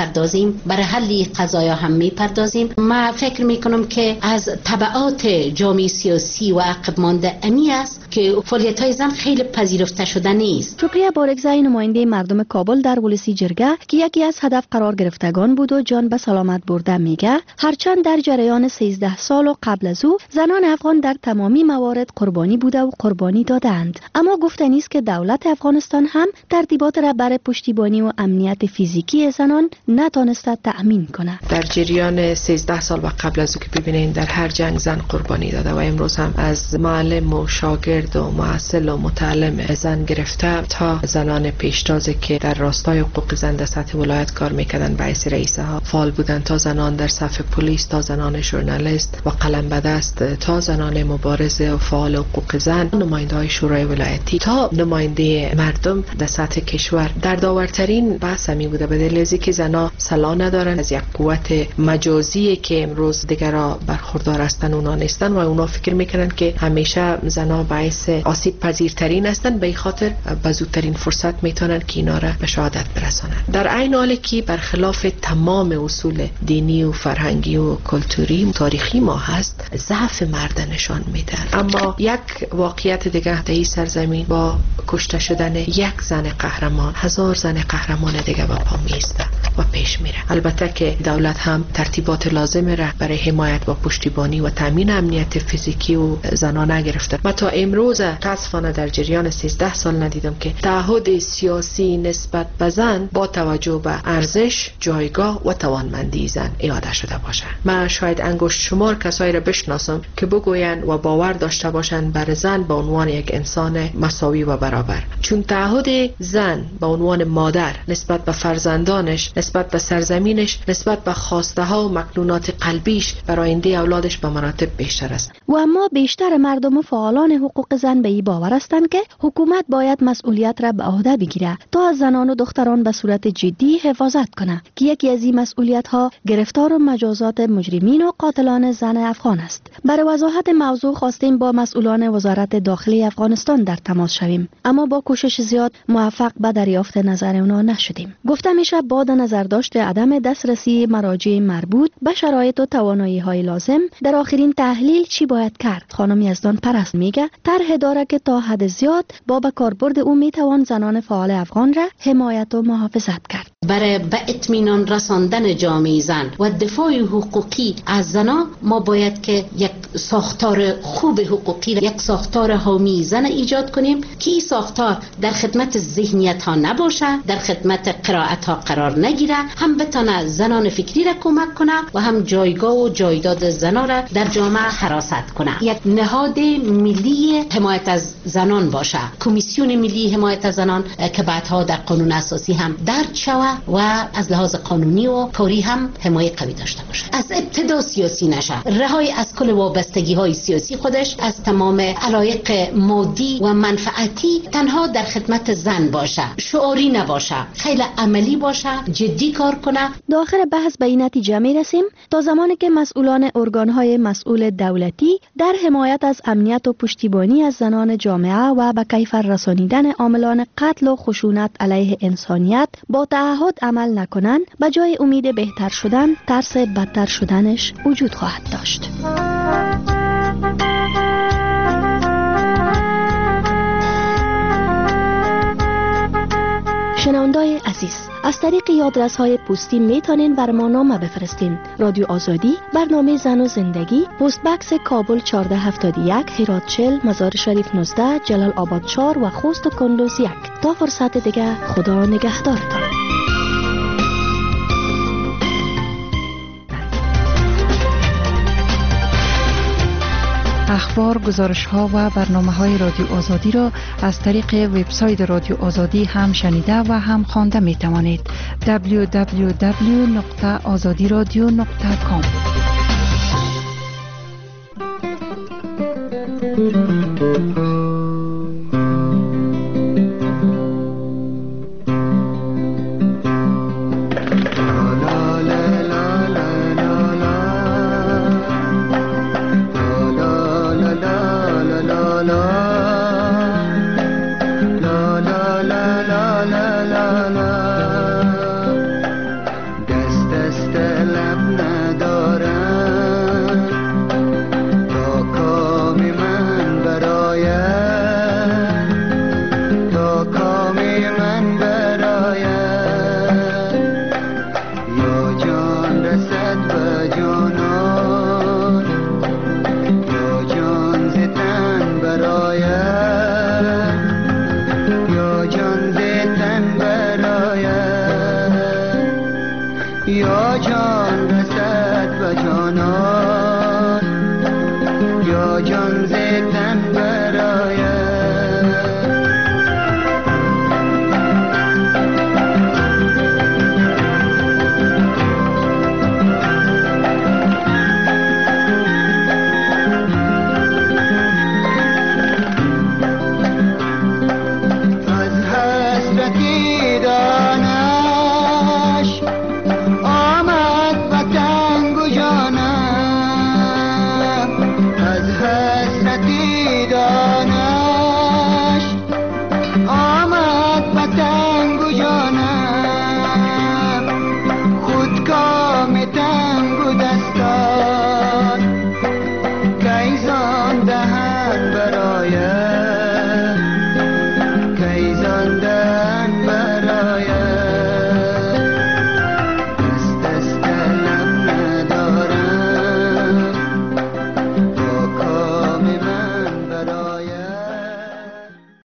Speaker 5: میپردازیم، برای حل قضایا هم میپردازیم. ما فکر میکنم که از تبعات جامعه سیاسی و عقب مانده امی است که فعالیت های زن خیلی پذیرفته شده نیست.
Speaker 4: شکریه بارگزای نماینده مردم کابل در ولسی جرگه که یکی از هدف قرار گرفتگان بود و جان به سلامت برده میگه هرچند در جریان سیزده سال و قبل از او زنان افغان در تمامی موارد قربانی بوده و قربانی دادند، اما گفتنی است که دولت افغانستان هم ترتیبات را برای پشتیبانی و امنیت فیزیکی زنان نتانسته تأمین کنه.
Speaker 16: در جریان سیزده سال و قبل از او که ببینید در هر جنگ زن قربانی داده و امروز هم از معلم و شاگرد و محصل و متعلم زن گرفته تا زنان پیشتازی که در راستای حقوق زن در سطح ولایت کار میکردن و رئیس رئیسه ها فعال بودن، تا زنان در صف پلیس، تا زنان ژورنالیست و قلم به دست، تا زنان مبارزه و فعال حقوق زن، نماینده های شورای ولایتی، تا نماینده مردم در سطح کشور. در داورترین بحث می بوده به دلیل اینکه زنها سلاح ندارن، از یک قوت مجازی که امروز دیگرها برخوردار هستن اونا نیستن و اونا فکر میکنن که همیشه زنها باعث آسیب پذیرترین هستن، به این خاطر به زودترین فرصت میتونن که اینا را به شهادت برسانن. در عین حالی که برخلاف تمام اصول دینی و فرهنگی و کلتوری و تاریخی ما هست، ضعف مرد نشان میده. اما یک واقعیت دیگه در این سرزمین با کشته شدن یک زن قهرمان، هزار زن قهرمان دیگه با پا میسته و پیش میره. البته که دولت هم ترتیبات لازم را برای حمایت و پشتیبانی و تامین امنیت فیزیکی و زنان نگرفته. من تا امروز متاسفانه در جریان سیزده سال ندیدم که تعهد سیاسی نسبت به زن با توجه به ارزش، جایگاه و توانمندی زن اعاده شده باشه. من شاید انگشت شمار کسایی را بشناسم که بگویند و باور داشته باشند بر زن به عنوان یک انسان مساوی و برابر. چون تعهد زن به عنوان مادر نسبت به فرزندانش، نسبت به سرزمینش، نسبت به خواسته ها و مکنونات قلبیش برای آینده اولادش به مراتب بیشتر است.
Speaker 4: و اما بیشتر مردم و فعالان حقوق زن به این باور هستند که حکومت باید مسئولیت را به عهده بگیره تا از زنان و دختران به صورت جدی حفاظت کنه که یکی از این مسئولیت ها گرفتار و مجازات مجرمین و قاتلان زن افغان است. برای وضاحت موضوع خواستیم با مسئولان وزارت داخلی افغانستان در تماس شویم، اما با کوشش زیاد موفق به دریافت نظر اونا نشدیم. گفته میشه با نظرداشت عدم دسترسی مراجع مربوط به شرایط و توانایی های لازم در آخرین تحلیل چی باید کرد. خانم یزدان پرست میگه طرح داره که تا حد زیاد با به کاربرد او میتوان زنان فعال افغان را حمایت و محافظت کرد.
Speaker 5: برای به اطمینان رساندن جامعه زن و دفاع حقوقی از زنان ما باید که یک ساختار خوب حقوقی، یک ساختار حامی زن ایجاد کنیم که این ساختار در خدمت ذهنیت ها نباشه، در خدمت قرائت ها قرار نگیره، هم بتونه زنان فکری را کمک کنه و هم جایگاه و جایداد زنان را در جامعه حراست کنه. یک نهاد ملی حمایت از زنان باشه، کمیسیون ملی حمایت از زنان که بعدها در قانون اساسی هم درج شود و از لحاظ قانونی و کاری هم حمایت قوی داشته باشه. از ابتدا سیاسی نشه، رهای از کل وابستگی های سیاسی خودش، از تمام علایق مادی و منفعتی، تنها در خدمت زن باشه، شعاری نباشه، خیلی عملی باشه، جدی کار کنه.
Speaker 4: داخل بحث به این نتیجه می رسیم تا زمانی که مسئولان ارگانهای مسئول دولتی در حمایت از امنیت و پشتیبانی از زنان جامعه و به کیفر رسانیدن عاملان قتل و خشونت علیه انسانیت با تعهد عمل نکنند، به جای امید بهتر شدن ترس بدتر شدنش وجود خواهد داشت. شنوندای عزیز، از طریق یادرس های پستی میتونین بر ما نامه بفرستین. رادیو آزادی، برنامه زن و زندگی، پست بکس کابل چهارده هفتاد و یک، هرات چهل، مزار شریف نوزده، جلال آباد چهار و خوست و کندوز یک. تا فرصت دیگه، خدا نگهدارتان.
Speaker 27: اخبار، گزارش ها و برنامه های رادیو آزادی را از طریق وبسایت رادیو آزادی هم شنیده و هم خوانده می توانید. دبلیو دبلیو دبلیو نقطه آزادی رادیو نقطه کام